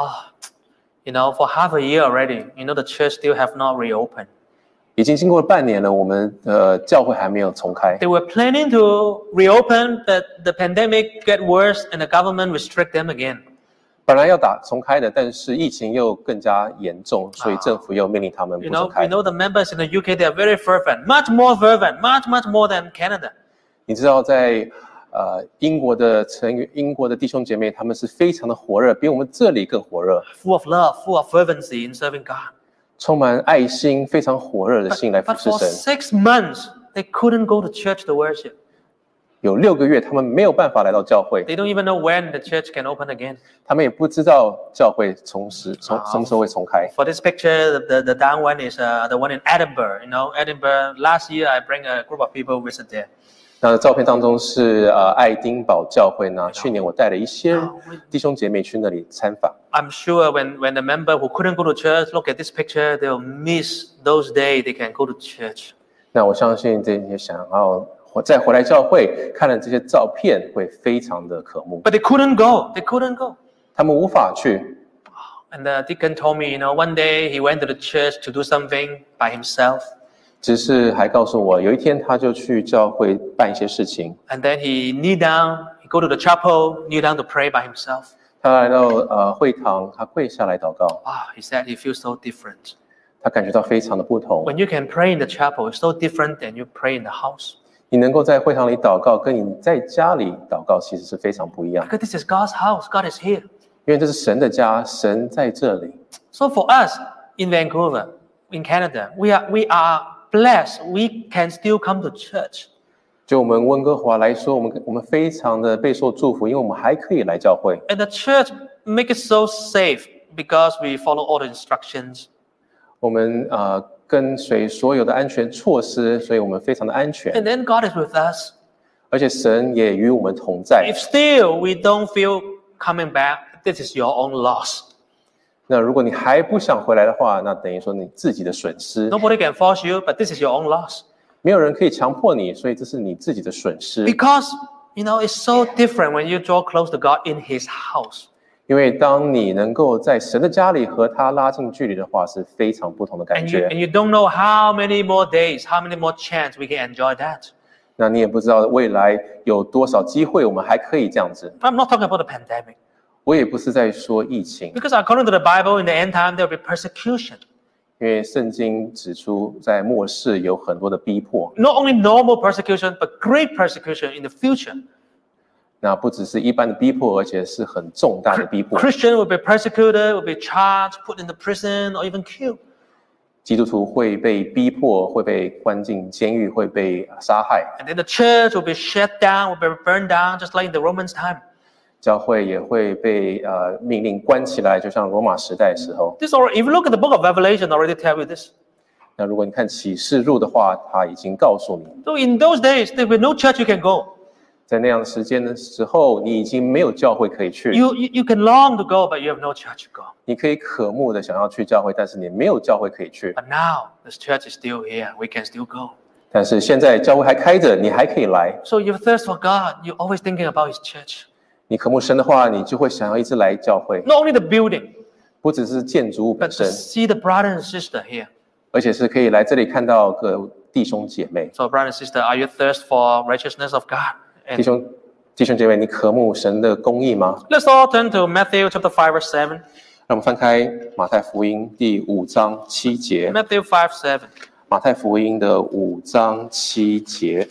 A: for half a year already, the church still have not reopened.
B: 已经经过了半年了，我们的教会还没有重开。
A: They were planning to reopen, but the pandemic get worse and the government restrict them again.
B: 本来要重开的，但是疫情又更加严重，所以政府又命令他们不重开。
A: the members in the UK, they are very fervent, much more more than Canada.
B: 你知道在英国的弟兄姐妹，他们是非常的火热，比我们这里更火热，
A: Full of love, full of fervency in serving God.
B: 充满爱心，非常火热的心来服
A: But
B: 侍
A: for
B: 神。
A: 6 months, they couldn't go to church to worship.
B: 有6个月，他们没有办法来到教会，
A: They don't even know when the church can open again.
B: 他们也不知道教会什么时候会重开。
A: For this picture, the down one is the one in Edinburgh. Edinburgh. Last year, I bring a group of people visit there.
B: 那照片当中是爱丁堡教会呢。去年我带了一些弟兄姐妹去那里参访。
A: I'm sure when the member who couldn't go to church look at this picture, they'll miss those days they can go to church.
B: 那我相信这些想要再回来教会看了这些照片，会非常的渴慕。
A: But they couldn't go. They couldn't go.
B: 他们无法去。
A: And the deacon told me, one day he went to the church to do something by himself.
B: 只是还告诉我，有一天他就去教会办一些事情。
A: And then he kneel down. He go to the chapel, kneel down to pray by himself.
B: 他来到会堂，他跪下来祷告。
A: He said he feels so different.
B: 他感觉到非常的不同。
A: When you can pray in the chapel, it's so different than you pray in the house.
B: 你能够在会堂里祷告，跟你在家里祷告其实是非常不一样。
A: Because this is God's house. God is here.
B: 因为这是神的家，神在这里。
A: So for us in Vancouver, in Canada, we are blessed. We can still come to church.
B: 就我们温哥华来说，我们非常的备受祝福，因为我们还可以来教会。
A: And the church make it so safe because we follow all the instructions.
B: 我们跟随所有的安全措施，所以我们非常的安全。
A: And then God is with us.
B: 而且神也与我们同在。
A: If still we don't feel coming back, this is your own loss.
B: 那如果你还不想回来的话，那等于说你自己的损失。
A: Nobody can force you, but this is your own loss.
B: 没有人可以强迫你，所以这是你自己的损失。
A: Because, it's so different when you draw close to God in His house.
B: 因为当你能够在神的家里和他拉近距离的话，是非常不同的感
A: And
B: 觉。
A: you don't know how many more days, how many more chance we can enjoy that.
B: 那你也不知道未来有多少机会，我们还可以这样子。
A: I'm not talking about the pandemic.
B: 我也不是在说疫情，
A: Because according to the Bible, in the end time, there will be persecution.
B: 因为圣经指出，在末世有很多的逼迫。
A: Not only normal persecution, but great persecution in the future.
B: 那不只是一般的逼迫，而且是很重大的逼迫。
A: Christians will be persecuted, will be charged, put into prison, or even killed.
B: 基督徒会被逼迫，会被关进监狱，会被杀害。
A: And then the church will be shut down, will be burned down, just like in the Romans time.
B: 教会也会被命令关起来，就像罗马时代的时候。
A: If you look at the book of Revelation, already tell you this.
B: 那如果你看启示录的话，他已经告诉你，
A: So in those days, there will be no church you can go.
B: 在那样的时间的时候，你已经没有教会可以去。
A: You can long to go, but you have no church to go.
B: 你可以渴慕的想要去教会，但是你没有教会可以去。
A: But now, this church is still here. We can still go.
B: 但是现在教会还开着，你还可以来。
A: So you thirst for God. You're always thinking about His church.
B: 你渴慕神的话，你就会想要一直来教会，
A: Not only the building,
B: 不只是建筑物本
A: but to
B: 身，
A: see the brother and sister here.
B: 而且是可以来这里看到各弟兄姐妹。
A: So brother and sister, are you thirst for righteousness of God?
B: 弟兄姐妹，你渴慕神的公义吗？
A: Let's all turn to Matthew chapter 5, verse 7.
B: 让我们翻开马太福音第5章7节。
A: Matthew 5, 7.
B: 马太福音的5章7节。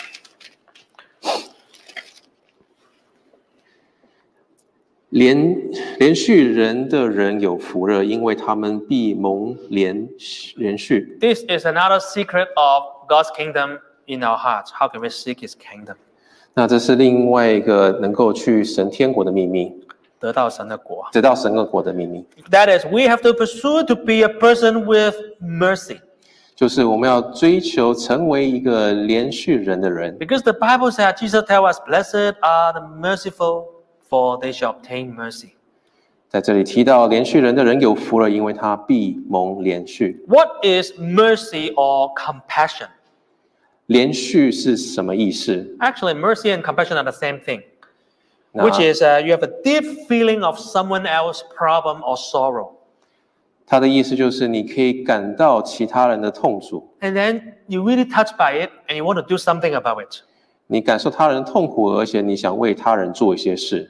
B: 连续人的人有福了，因为他们必蒙连续。
A: This is another secret of God's kingdom in our hearts. How can we seek His kingdom?
B: 那这是另外一个能够去神天国的秘密，
A: 得到神的国。
B: 得到神的国的秘密，
A: That is, we have to pursue to be a person with mercy.
B: 就是我们要追求成为一个连续人的人。
A: Because the Bible says, Jesus tells us, blessed are the merciful, for they shall obtain mercy.
B: 在这里提到连续人的人有福了，因为他必蒙连续。
A: What is mercy or compassion?
B: 连续是什么意思？
A: Actually, mercy and compassion are the same thing,
B: 那
A: which is you have a deep feeling of someone else's problem or sorrow.
B: 他的意思就是你可以感到其他人的痛楚，
A: And then you really touched by it and you want to do something about it.
B: 你感受他人的痛苦，而且你想为他人做一些事。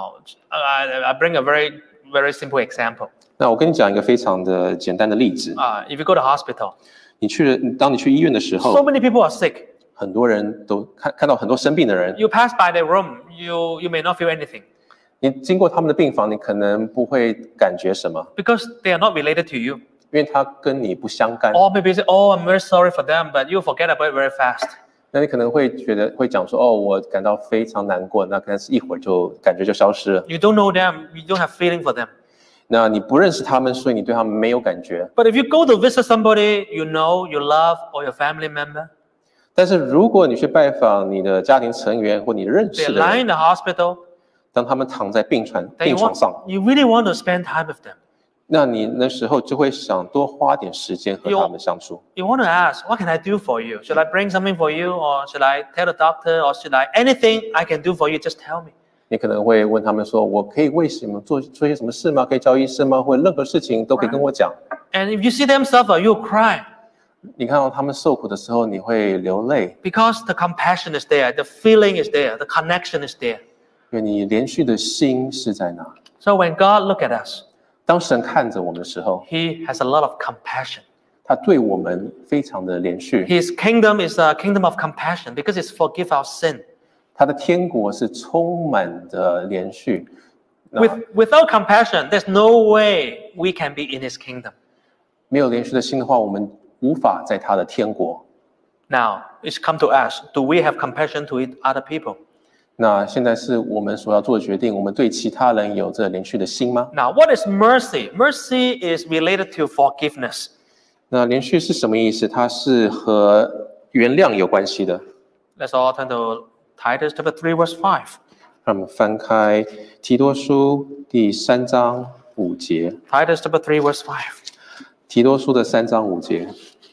A: I bring a very simple example.
B: 那我跟你讲一个非常的简单的例子，
A: If you go to hospital,
B: 当你去医院的时
A: so
B: 候，
A: many people are sick.
B: 很多人都看到很多生病的人，
A: You pass by their room, you may not feel anything
B: 你经过他们的病房，你可能不会感觉什么，
A: because they are not related to you.
B: 因为他跟你不相干。
A: Or maybe you say, oh, I'm very sorry for them, but you forget about it very fast.
B: 那你可能会讲说，哦，我感到非常难过，那可能是一会儿就感觉就消失了。
A: You don't know them, you don't have feeling for them.
B: 那你不认识他们，所以你对他们没有感觉。
A: But if you go to visit somebody you know, you love, or your family member,
B: 但是如果你去拜访你的家庭成员或你认
A: they
B: 识
A: lie
B: 的人，
A: in the hospital,
B: 当他们躺在病
A: then
B: 床上，
A: you really want to spend time with them.
B: 那你那时候就会想多花点时间和他们相处。
A: You want to ask, what can I do for you? Should I bring something for you? Or should I tell the doctor? Or should I, anything I can do for you, just tell me.
B: 你可能会问他们说：“我可以为什么做些什么事吗？可以叫医生吗？或者任何事情都可以跟我讲。”
A: And if you see them suffer, you'll cry
B: 你看到他们受苦的时候，你会流泪，
A: because the compassion is there, the feeling is there, the connection is there.
B: 因为你连续的心是在哪。
A: So when God look at us,
B: 当神看着我们的时候，
A: He has a lot of compassion.
B: 他对我们非常的连续。
A: His kingdom is a kingdom of compassion because it's forgive our sin.
B: 他的天国是充满的连续。那
A: Without compassion, there's no way we can be in His kingdom.
B: 没有连续的心的话，我们无法在他的天国。
A: Now, it's come to us. Do we have compassion to other people?
B: 那现在是我们所要做的决定，我们对其他人有这连续的心吗？
A: Now, what is mercy? Mercy is related to forgiveness.
B: 那连续是什么意思？它是和原谅有关系的。
A: Let's all turn to Titus chapter 3, verse 5.
B: 让我们翻开提多书第3章5节，
A: Titus chapter 3, verse 5.
B: 提多书的3章5节，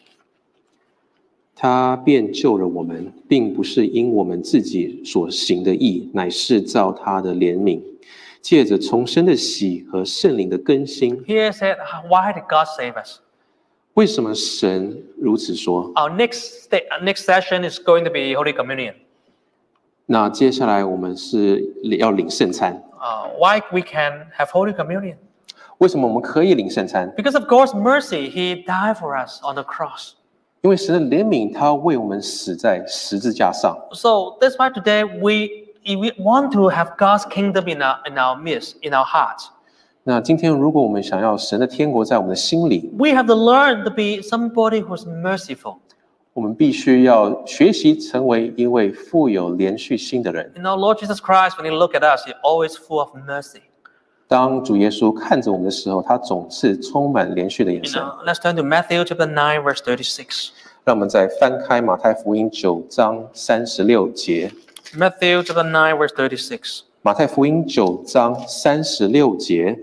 B: 他便救了我们，并不是因我们自己所行的义，乃是照他的怜悯，借着重生的喜和圣灵的更新。
A: Here said, why did God save us?
B: 为什么神如此说？
A: Our next session is going to be Holy Communion.
B: 那接下来我们是要领圣餐。
A: Why we can have Holy Communion?
B: 为什么我们可以领圣餐？
A: Because of God's mercy, He died for us on the cross.
B: 因为神的怜悯，他为我们死在十字架上。
A: So that's why today if we want to have God's kingdom in our midst, in our hearts,
B: 那今天，如果我们想要神的天国在我们的心里，
A: we have to learn to be somebody who's merciful.
B: 我们必须要学习成为一位富有连续心的人。
A: You know, Lord Jesus Christ, when He look at us, He's always full of mercy.
B: 当主耶稣看着我们的时候，他总是充满连续的眼
A: You
B: 神。
A: know, let's turn to Matthew chapter 9, verse 36.
B: 让我们再翻开马太福音9章36节。
A: Matthew chapter 9, verse 36.
B: 马太福音9章36节，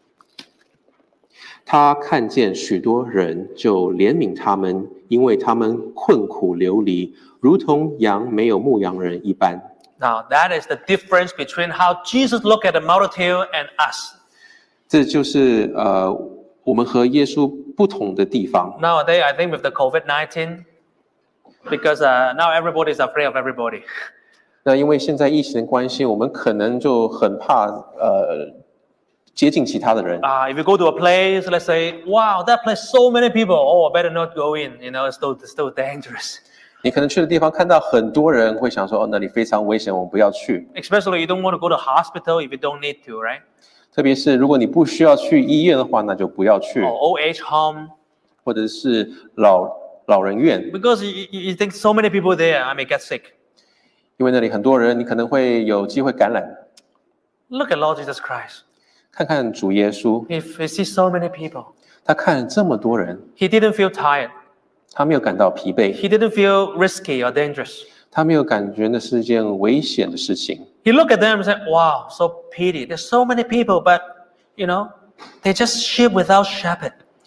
B: 他看见许多人，就怜悯他们，因为他们困苦流离，如同羊没有牧羊人一般。
A: Now, that is the difference between how Jesus looked at the multitude and us.
B: 这就是我们和耶稣不同的地方。
A: Nowadays, I think with the COVID-19, because now everybody is afraid of everybody.
B: 那因为现在疫情的关系，我们可能就很怕接近其他的人。
A: If you go to a place, let's say, wow, that place so many people. Oh, I better not go in. You know, it's still dangerous.
B: 你可能去的地方看到很多人，会想说：“哦，那里非常危险，我们不要去。
A: Especially you don't want to go to hospital if you don't need to, right? ”
B: 特别是如果你不需要去医院的话，那就不要去，
A: Or old age home.
B: 或者是老人院，
A: Because you think so many people there, I may get sick.
B: 因为那里很多人，你可能会有机会感染。
A: Look at Lord Jesus Christ.
B: 看看主耶稣，
A: He sees so many people.
B: 他看这么多人，
A: He didn't feel tired.
B: 他没有感到疲惫，
A: He didn't feel risky or dangerous.
B: 他没有感觉那是一件危险的事情。
A: He looked at them and said, wow, so pity. There's so many people, but, they're just sheep without shepherd.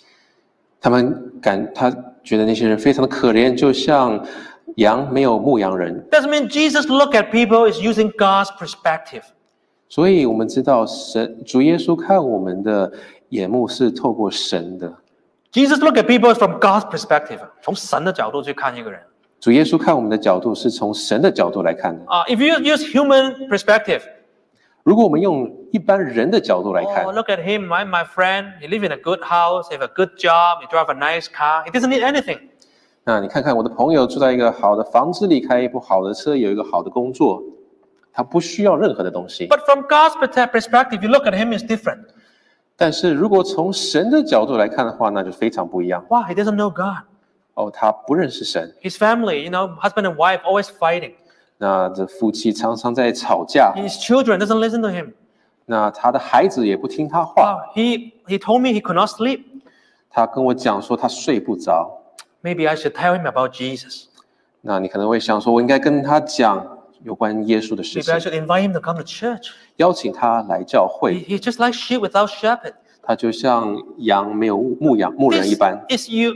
B: 他觉得那些人非常的可怜，就像羊没有牧羊人。
A: Doesn't mean Jesus look at people is using God's perspective.
B: 所以我们知道主耶稣看我们的眼目是透过神的。
A: Jesus look at people from God's perspective. 从神的角度去看一个人。
B: 主耶稣看我们的角度是从神的角度来看的。
A: If you use human perspective,
B: 如果我们用一般人的角度来看，
A: look at him, my friend. He live in a good house, he have a good job, he drive a nice car. He doesn't need anything.
B: 那你看看我的朋友住在一个好的房子里，开一部好的车，有一个好的工作，他不需要任何的东西。
A: But from God's perspective, you look at him, it's different.
B: 但是如果从神的角度来看的话，那就非常不一样。
A: Wow, he doesn't know God.
B: 他不认识神。
A: His family, husband and wife always fighting.
B: 那这夫妻常常在吵架。
A: His children doesn't listen to him.
B: 那他的孩子也不听他话。
A: Wow, he told me he could not sleep.
B: 他跟我讲说他睡不着。
A: Maybe I should tell him about Jesus.
B: 那你可能会想说，我应该跟他讲有关耶稣的事
A: Maybe I
B: 情，
A: should invite him to come to church.
B: 邀请他来教会。
A: He's just like sheep without shepherd.
B: 他就像羊没有牧人一
A: This
B: 般。
A: is you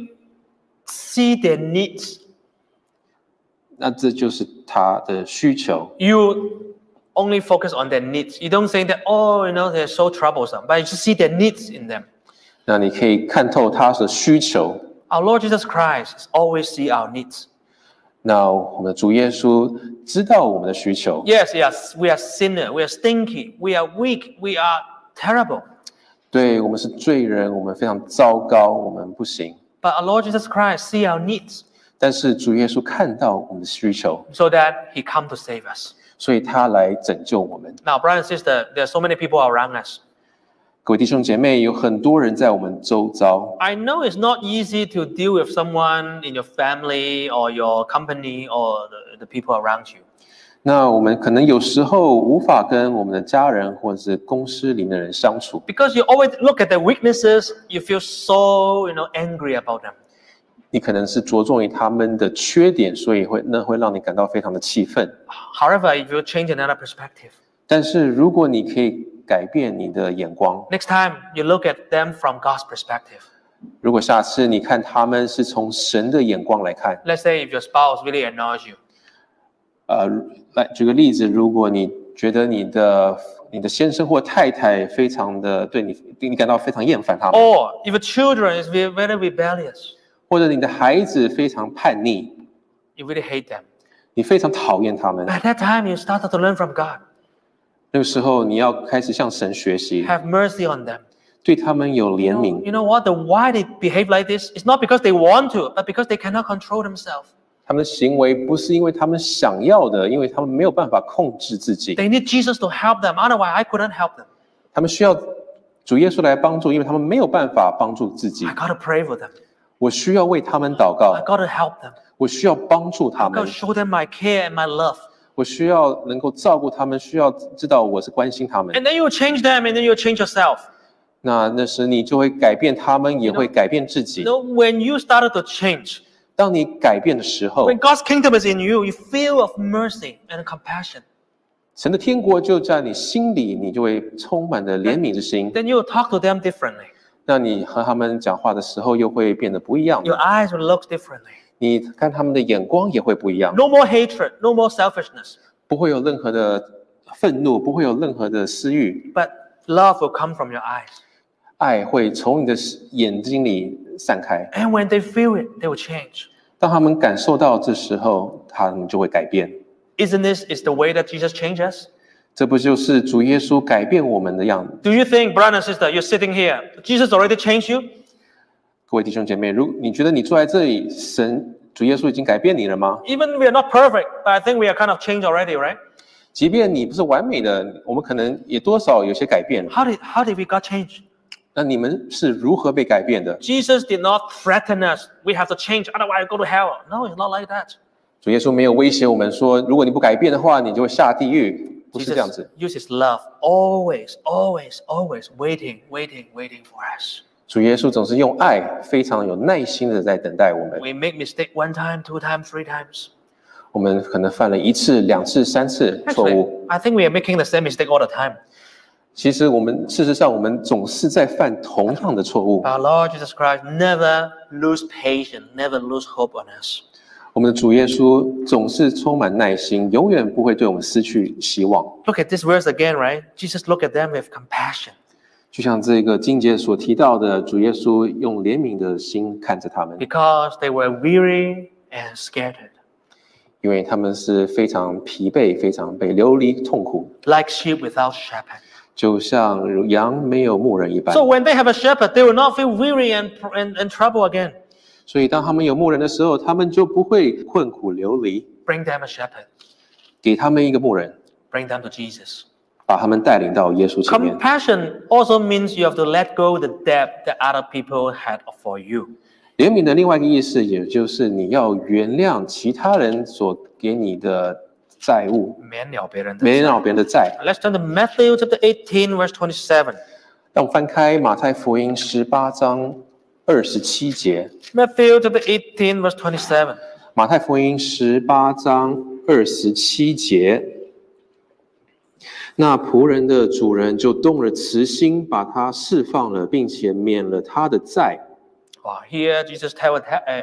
A: see their needs.
B: 那这就是他的需求。
A: You only focus on their needs. You don't think that, they're so troublesome. But you just see their needs in them.
B: 那你可以看透他的需求。
A: Our Lord Jesus Christ always see our needs.
B: 那我们的主耶稣知道我们的需求。
A: Yes, we are sinner. We are stinky. We are weak. We are terrible.
B: 对，我们是罪人，我们非常糟糕，我们不行。
A: But our Lord Jesus Christ see our needs
B: 但是主耶稣看到我们的需求，
A: so that he come to save us.
B: 所以他来拯救我们。
A: Now, brother and sister, there are so many people around us.
B: 各位弟兄姐妹，有很多人在我们周遭。
A: I know it's not easy to deal with someone in your family or your company or the people around you.
B: 那我们可能有时候无法跟我们的家人或者是公司里面的人相处，
A: Because you always look at their weaknesses, you feel so, angry about them.
B: 你可能是着重于他们的缺点，所以会让你感到非常的气愤。
A: However, if you change another perspective,
B: 但是如果你可以改变你的眼光，
A: next time you look at them from God's perspective.
B: 如果下次你看他们是从神的眼光来看，
A: Let's say if your spouse really annoys you,
B: 来举个例子，如果你觉得你的先生或太太非常的对你感到非常厌烦他们，
A: or if your children is very rebellious,
B: 或者你的孩子非常叛逆，
A: you really hate them.
B: 你非常讨厌他们，
A: At that time, you started to learn from God.
B: 那个时候你要开始向神学习，
A: Have mercy on them.
B: 对他们有怜悯。
A: You know what? Why they behave like this? It's not because they want to, but because they cannot control themselves.
B: 他们的行为不是因为他们想要的，因为他们没有办法控制自己。
A: They need Jesus to help them. Otherwise, I couldn't help them.
B: 他们需要主耶稣来帮助，因为他们没有办法帮助自己
A: I。got to pray for them.
B: 我需要为他们祷
A: I
B: 告，
A: got to help them.
B: 我需要帮助他
A: I got
B: 们
A: to，show them my care and my love.
B: 我需要能够照顾他们，需要知道我是关心他们。
A: And then you will change them, and then you will change yourself.
B: 那时你就会改变他们，也会改变自己。
A: When you started to change,
B: 当你改变的时候，
A: when God's kingdom is in you, you feel of mercy and compassion.
B: 神的天国就在你心里，你就会充满着怜悯之心。
A: Then you will talk to them differently.
B: 那你和他们讲话的时候，又会变得不一样。
A: Your eyes will look differently.
B: 你看他们的眼光也会不一样，
A: No more hatred, no more selfishness.
B: 不会有任何的愤怒，不会有任何的私欲，
A: But love will come from your eyes.
B: 爱会从你的眼睛里散开。
A: And when they feel it, they will change.
B: 当他们感受到这时候，他们就会改变。
A: Isn't this is the way that Jesus changed us?
B: 这不就是主耶稣改变我们的样子？
A: Do you think, brother and sister, you're sitting here, Jesus already changed you?
B: 各位弟兄姐妹，你觉得你坐在这里，主耶稣已经改变你了吗？
A: Even we are not perfect, but I think we are kind of changed already, right?
B: 即便你不是完美的，我们可能也多少有些改变。
A: How did we got changed?
B: 那你们是如何被改变的？
A: Jesus did not threaten us. We have to change, otherwise go to hell. No, it's not like that.
B: 主耶稣没有威胁我们说，如果你不改变的话，你就会下地狱，不是这样
A: Jesus
B: 子。
A: uses love, always, always, always waiting for us.
B: 主耶稣总是用爱，非常有耐心的在等待我们。
A: We make mistake 1 time, 2 times, 3 times.
B: 我们可能犯了1次、2次、3次错
A: Actually,
B: 误。
A: I think we are making the same mistake all the time.
B: 其实事实上，我们总是在犯同样的错误。
A: Our Lord Jesus Christ never lose patience, never lose hope on us.
B: 我们的主耶稣总是充满耐心，永远不会对我们失去希望。
A: Look at this verse again, right? Jesus looked at them with compassion.
B: 就像这个经节所提到的，主耶稣用怜悯的心看着他们，
A: Because they were weary and scattered,
B: 因为他们是非常疲惫、非常被流离痛苦，
A: like sheep without shepherd.
B: 就像羊没有牧人一般。
A: So when they have a shepherd, they will not feel weary and trouble again.
B: 所以当他们有牧人的时候，他们就不会困苦流离。
A: Bring them a shepherd.
B: 给他们一个牧人，
A: Bring them to Jesus.
B: 把他们带领到耶稣前面。
A: Compassion also means you have to let go the debt that other people had for you.
B: 怜悯的另外一个意思，也就是你要原谅其他人所给你的债务，
A: 免了别人的
B: 免了别人的债。
A: Let's turn to Matthew chapter 18, verse 27.
B: 让我们翻开马太福音18章27节。
A: Matthew chapter 18, verse 27.
B: 马太福音18章27节。那仆人的主人就动了慈心，把他释放了，并且免了他的债。
A: Wow, here Jesus tell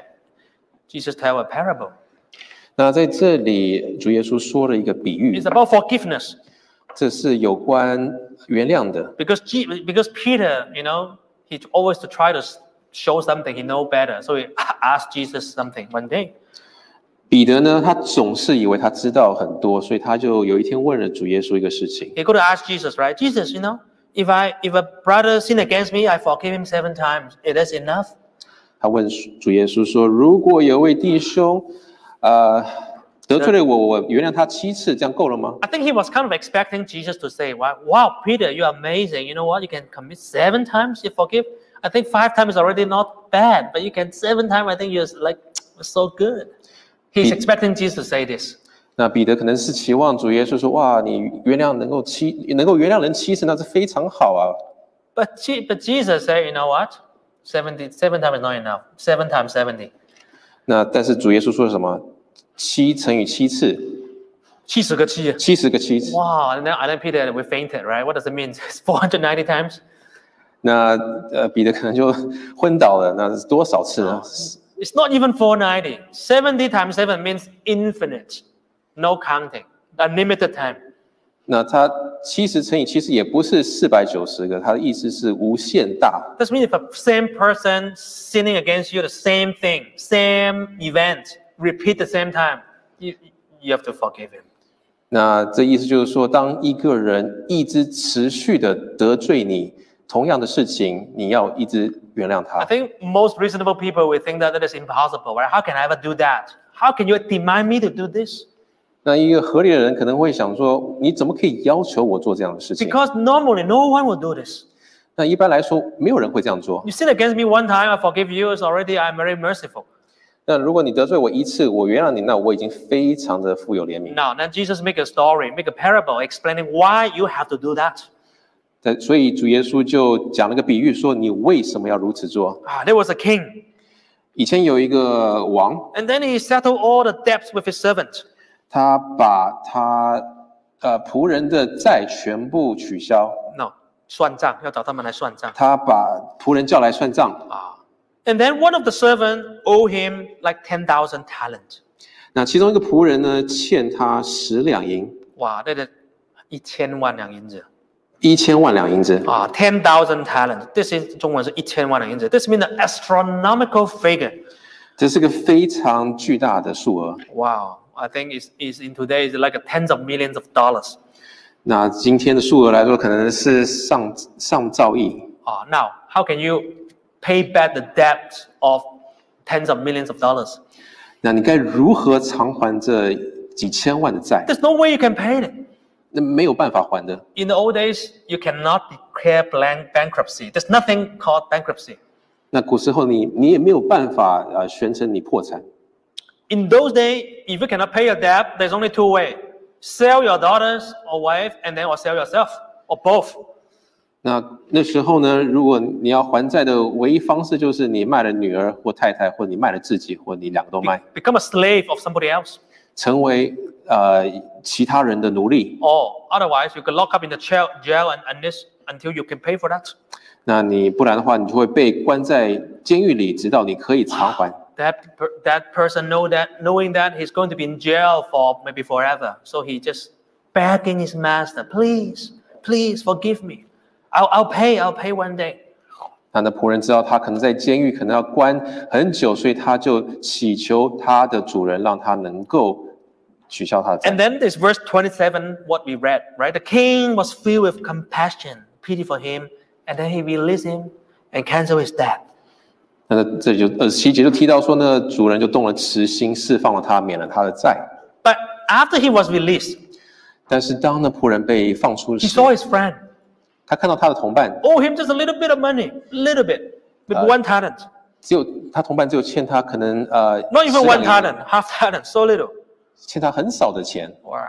A: a parable.
B: 那在这里，主耶稣说了一个比喻
A: It's，about forgiveness.
B: 这是有关原谅的。
A: Because Peter, he always to try to show something he know better. So he asked Jesus something one day.
B: 彼得呢，他总是以为他知道很多，所以他就有一天问了主耶稣一个事情。
A: He go to ask Jesus, right? Jesus, if a brother sin against me, I forgive him 7 times. It is enough.
B: 他问主耶稣说：“如果有位弟兄，得罪了我，我原谅他7次，这样够了吗？”
A: I think he was kind of expecting Jesus to say, wow, Peter, you're amazing. You know what? You can commit 7 times, you forgive. I think 5 times is already not bad, but you can 7 times, I think you're like so good. He's expecting Jesus to say this.
B: 那彼得可能是期望主耶稣说：“哇，你能够原谅人7次，那是非常好啊。”
A: But Jesus said, you know what? 7 times is not enough. 7 times 70.
B: 那但是主耶稣说什么？7乘以7次
A: 70个7。
B: ，70个7次。
A: Wow, and then Peter, we fainted, right? What does it mean? It's 490 times?
B: 那彼得可能就昏倒了。那是多少次呢？
A: It's not even 490. 70 times 7 means infinite. No counting. Unlimited time.
B: 那他70乘以7次也不是490个，他的意思是无限大。
A: That means if a same person sinning against you, the same thing, same event, repeat the same time, you have to forgive him.
B: 那这意思就是说，当一个人一直持续的得罪你，同样的事情，你要一直原谅
A: I
B: 他。
A: think most reasonable people will think that is impossible, right? How can I ever do that? How can you demand me to do this?
B: 那一个合理的人可能会想说，你怎么可以要求我做这样的事情？
A: Because normally no one will do this.
B: 那一般来说，没有人会这样做。
A: You sin against me 1 time, I forgive you. It's already I'm very merciful.
B: 那如果你得罪我1次，我原谅你，那我已经非常的富有怜悯。
A: Now, then Jesus make a story, make a parable explaining why you have to do that.
B: 所以主耶稣就讲了个比喻，说你为什么要如此做？
A: There was a king,
B: 以前有一个王，
A: and then he settled all the debts with his servant.
B: 他把他仆人的债全部取消，
A: No, 算账，要找他们来算账。
B: 他把仆人叫来算账。
A: And then one of the servants owed him like 10,000 talent.
B: 那其中一个仆人呢，欠他10两银，
A: 哇，那个1000万两银子。
B: 1000万两银子。
A: 10,000 talent. This is 中文是1000万两银子。This means an astronomical figure.
B: 这是个非常巨大的数额。
A: Wow, I think is in today is like a tens of millions of dollars.
B: 那今天的数额来说，可能是上兆亿。
A: Now, how can you pay back the debt of tens of millions of dollars?
B: 那你该如何偿还这几千万的债？
A: There's no way you can pay it.
B: 那没有办法还的。
A: In the old days, you cannot declare bankruptcy. There's nothing called bankruptcy.
B: 那古时候你也没有办法宣称你破产。
A: In those days, if you cannot pay your debt, there's only two ways. Sell your daughters or wife, and then or sell yourself, or both.
B: 那时候呢，如果你要还债的唯一方式就是你卖了女儿或太太，或你卖了自己，或你两个都卖，
A: Become a slave of somebody else.
B: 成为其他人的奴隶。
A: Or otherwise, you could lock up in the jail until you can pay for that.
B: 那你不然的话，你就会被关在监狱里，直到你可以偿还。
A: That person knowing that he's going to be in jail for maybe forever, so he just begging his master, please forgive me. I'll pay one day.
B: 那仆人知道他可能在监狱，可能要关很久，所以他就祈求他的主人，让他能够取消他的债。
A: And then this verse 27, what we read, right? The king was filled with compassion, pity for him, and then he released him and canceled his debt.
B: 那这就27节就提到说呢，主人就动了慈心，释放了他，免了他的债。
A: But after he was released,
B: 但是当那仆人被放出
A: he
B: 时，
A: saw his friend.
B: 他看到他的同伴，
A: Owe him just a little bit of money, little bit, with 1 talent.
B: 他同伴只有欠他可能
A: Not even
B: 10
A: 1 talent, half talent, so little.
B: 欠他很少的钱。
A: Wow.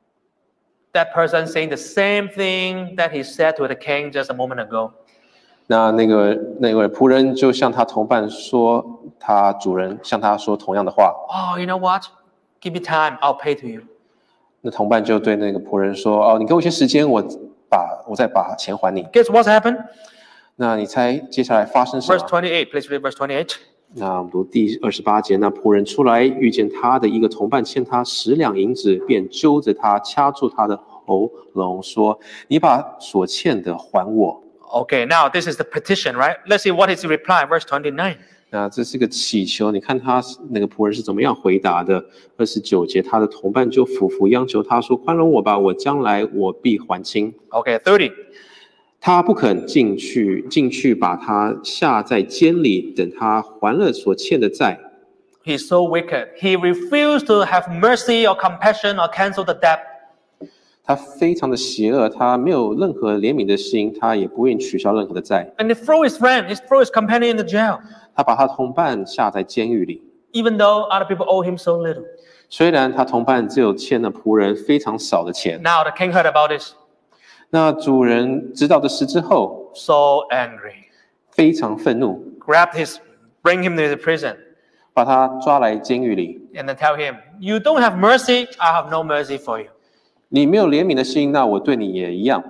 A: That person saying the same thing that he said to the king just a moment ago.
B: 那位仆人就向他同伴说，他主人向他说同样的话。
A: Oh, you know what? Give me time, I'll pay to you.
B: 那同伴就对那个仆人说：“哦，你给我一些时间，我再把钱还你。
A: Guess what's happened? ”
B: 那你猜接下来发生什
A: Verse
B: 么？
A: 28, please read verse 28.
B: 那我们读第28节，那仆人出来遇见他的一个同伴欠他10两银子，便揪着他，掐住他的喉咙，说：“你把所欠的还我。”
A: Okay, now this is the petition, right? Let's see what is the reply, verse 29.
B: 那这是个祈求，你看他那个仆人是怎么样回答的？29节，他的同伴就俯伏央求他说：“宽容我吧，我将来我必还清。”
A: Okay, 30.
B: 他不肯进去把他下在监里，等他还了所欠的债。
A: He's so wicked. He refused to have mercy or compassion or cancel the debt.
B: 他非常的邪恶，他没有任何怜悯的心，他也不愿意取消任何的债。
A: And he threw his friend, he threw his companion in the jail,
B: 他把他同伴下在监狱里，
A: even though other people owe him so little.
B: 虽然他同伴只有欠了仆人非常少的钱。
A: Now the king heard about this,
B: 那主人知道的事之后，
A: so angry.
B: 非常愤怒，
A: Bring him to the prison,
B: 把他抓来监狱里。
A: and then tell him, you don't have mercy, I have no mercy for you.
B: 你没有怜悯的心，那我对你也一样。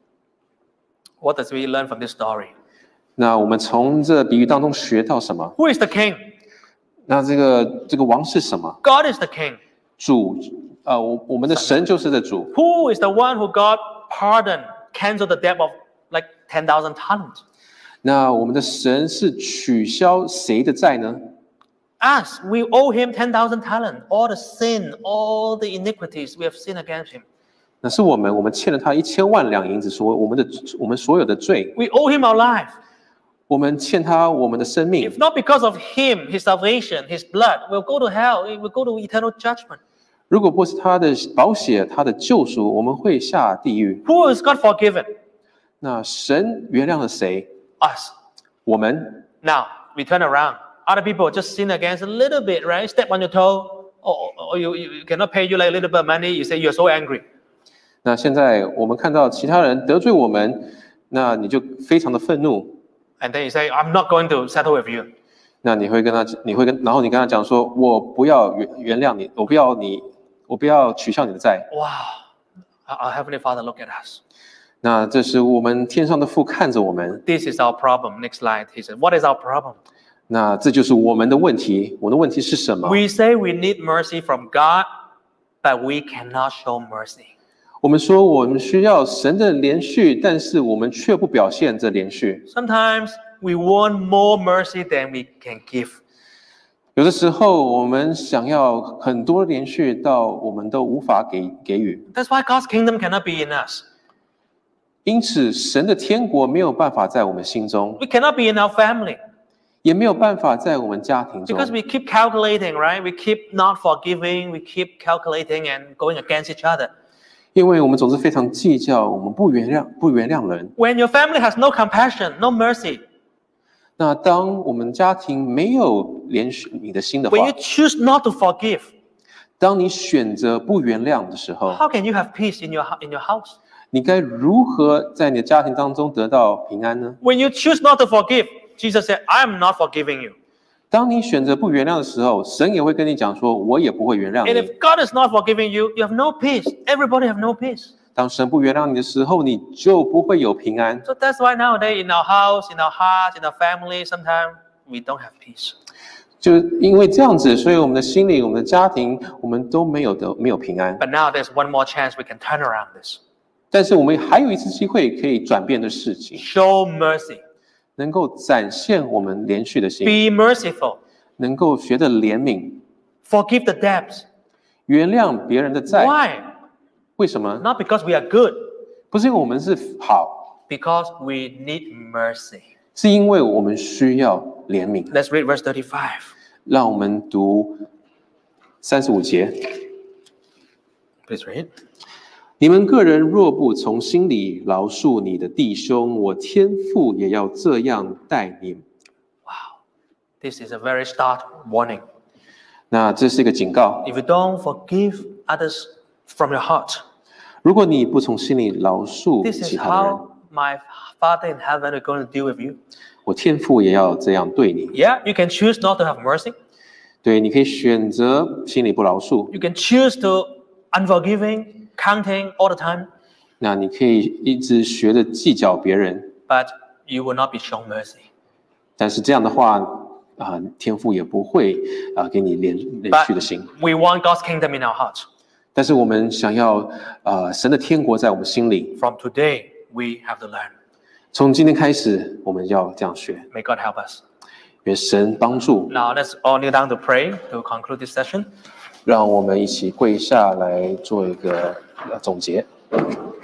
A: What does we learn from this story?
B: 那我们从这比喻当中学到什么？
A: Who is the king?
B: 那这个王是什么？
A: God is the king.
B: 主，我们的神就是这主。
A: Who is the one who God pardoned, canceled the debt of like 10,000 talents?
B: 那我们的神是取消谁的债呢？
A: Us, we owe him 10,000 talents. All the sin, all the iniquities we have sinned against him.
B: 那是我们欠了他1000万两银子，说我们所有的罪，
A: We owe him our life.
B: 我们欠他我们的生命
A: If。not because of him, his salvation, his blood, we'll go to hell. We'll go to eternal judgment.
B: 如果不是他的宝血，他的救赎，我们会下地狱。
A: Who is God forgiven?
B: 那神原谅了谁？
A: Us.
B: 我们。
A: Now, we turn around. Other people just sin against a little bit, right? Step on your toe. Or you cannot pay you like a little bit of money. You say you're so angry.
B: 那现在我们看到其他人得罪我们，那你就非常的愤怒。
A: And then you say, I'm not going to settle with you.
B: 那然后你跟他讲说，我不要原谅你，我不要取消你的债。
A: Wow. Our Heavenly Father, look at us.
B: 那这是我们天上的父看着我们，
A: This is our problem. Next slide. He said, what is our problem?
B: 那这就是我们的问题。我的问题是什么？
A: We say we need mercy from God, but we cannot show mercy.
B: 我们说我们需要神的连续，但是我们却不表现这连续。
A: Sometimes we want more mercy than we can give.
B: 有的时候我们想要很多连续到我们都无法给予。
A: That's why God's kingdom cannot be in us.
B: 因此，神的天国没有办法在我们心中，
A: We cannot be in our family
B: 也没有办法在我们家庭中。
A: because we keep calculating, right? We keep not forgiving. We keep calculating and going against each other.
B: 因为我们总是非常计较，我们不原谅人。
A: When your family has no compassion, no mercy,
B: 那当我们家庭没有连续你的心的
A: when
B: 话
A: you，choose not to forgive,
B: 当你选择不原谅的时候，
A: how can you have peace in your house?
B: 你该如何在你的家庭当中得到平安呢？
A: When you choose not to forgive, Jesus said, I am not forgiving you.
B: 当你选择不原谅的时候，神也会跟你讲说，我也不会原谅
A: And
B: 你。
A: if God is not forgiving you, you have no peace. Everybody have no peace.
B: 当神不原谅你的时候，你就不会有平安。
A: So that's why nowadays in our house, in our heart, in our family, sometimes we don't have peace.
B: 就因为这样子，所以我们的心里、我们的家庭，我们都没有平安。
A: But now there's one more chance we can turn around this.
B: 但是我们还有一次机会可以转变的事情，
A: Show mercy.
B: 能够展现我们连续的心，
A: Be merciful.
B: 能够学着怜悯，
A: Forgive the debts.
B: 原谅别人的债。
A: Why?
B: 为什么？
A: Not because we are good,
B: 不是因为我们是好，
A: because we need mercy.
B: 是因为我们需要怜悯。
A: Let's read verse 35.
B: 让我们读35节。
A: Please read.
B: 你们个人若不从心里饶恕你的弟兄，我天父也要这样待你们。
A: Wow. This is a very stark warning.
B: 那这是一个警告，
A: If you don't forgive others from your heart,
B: 如果你不从心里饶恕
A: this
B: 其
A: is
B: 他的人，
A: how my Father in heaven is going to deal with you.
B: 我天父也要这样对你。
A: Yeah, you can choose not to have mercy.
B: 对，你可以选择心里不饶恕，
A: You can choose to unforgiving, counting all the time,
B: 那你可以一直学着计较别人，
A: but you will not be shown mercy.
B: 但是这样的话，天父也不会给你连续的心。
A: We want God's kingdom in our hearts.
B: 但是我们想要神的天国在我们心里，
A: From today, we have to learn.
B: 从今天开始，我们要这样学。
A: May God help us.
B: 愿神帮助，
A: Now let's all kneel down to pray to conclude this session.
B: 让我们一起跪下来做一个总结。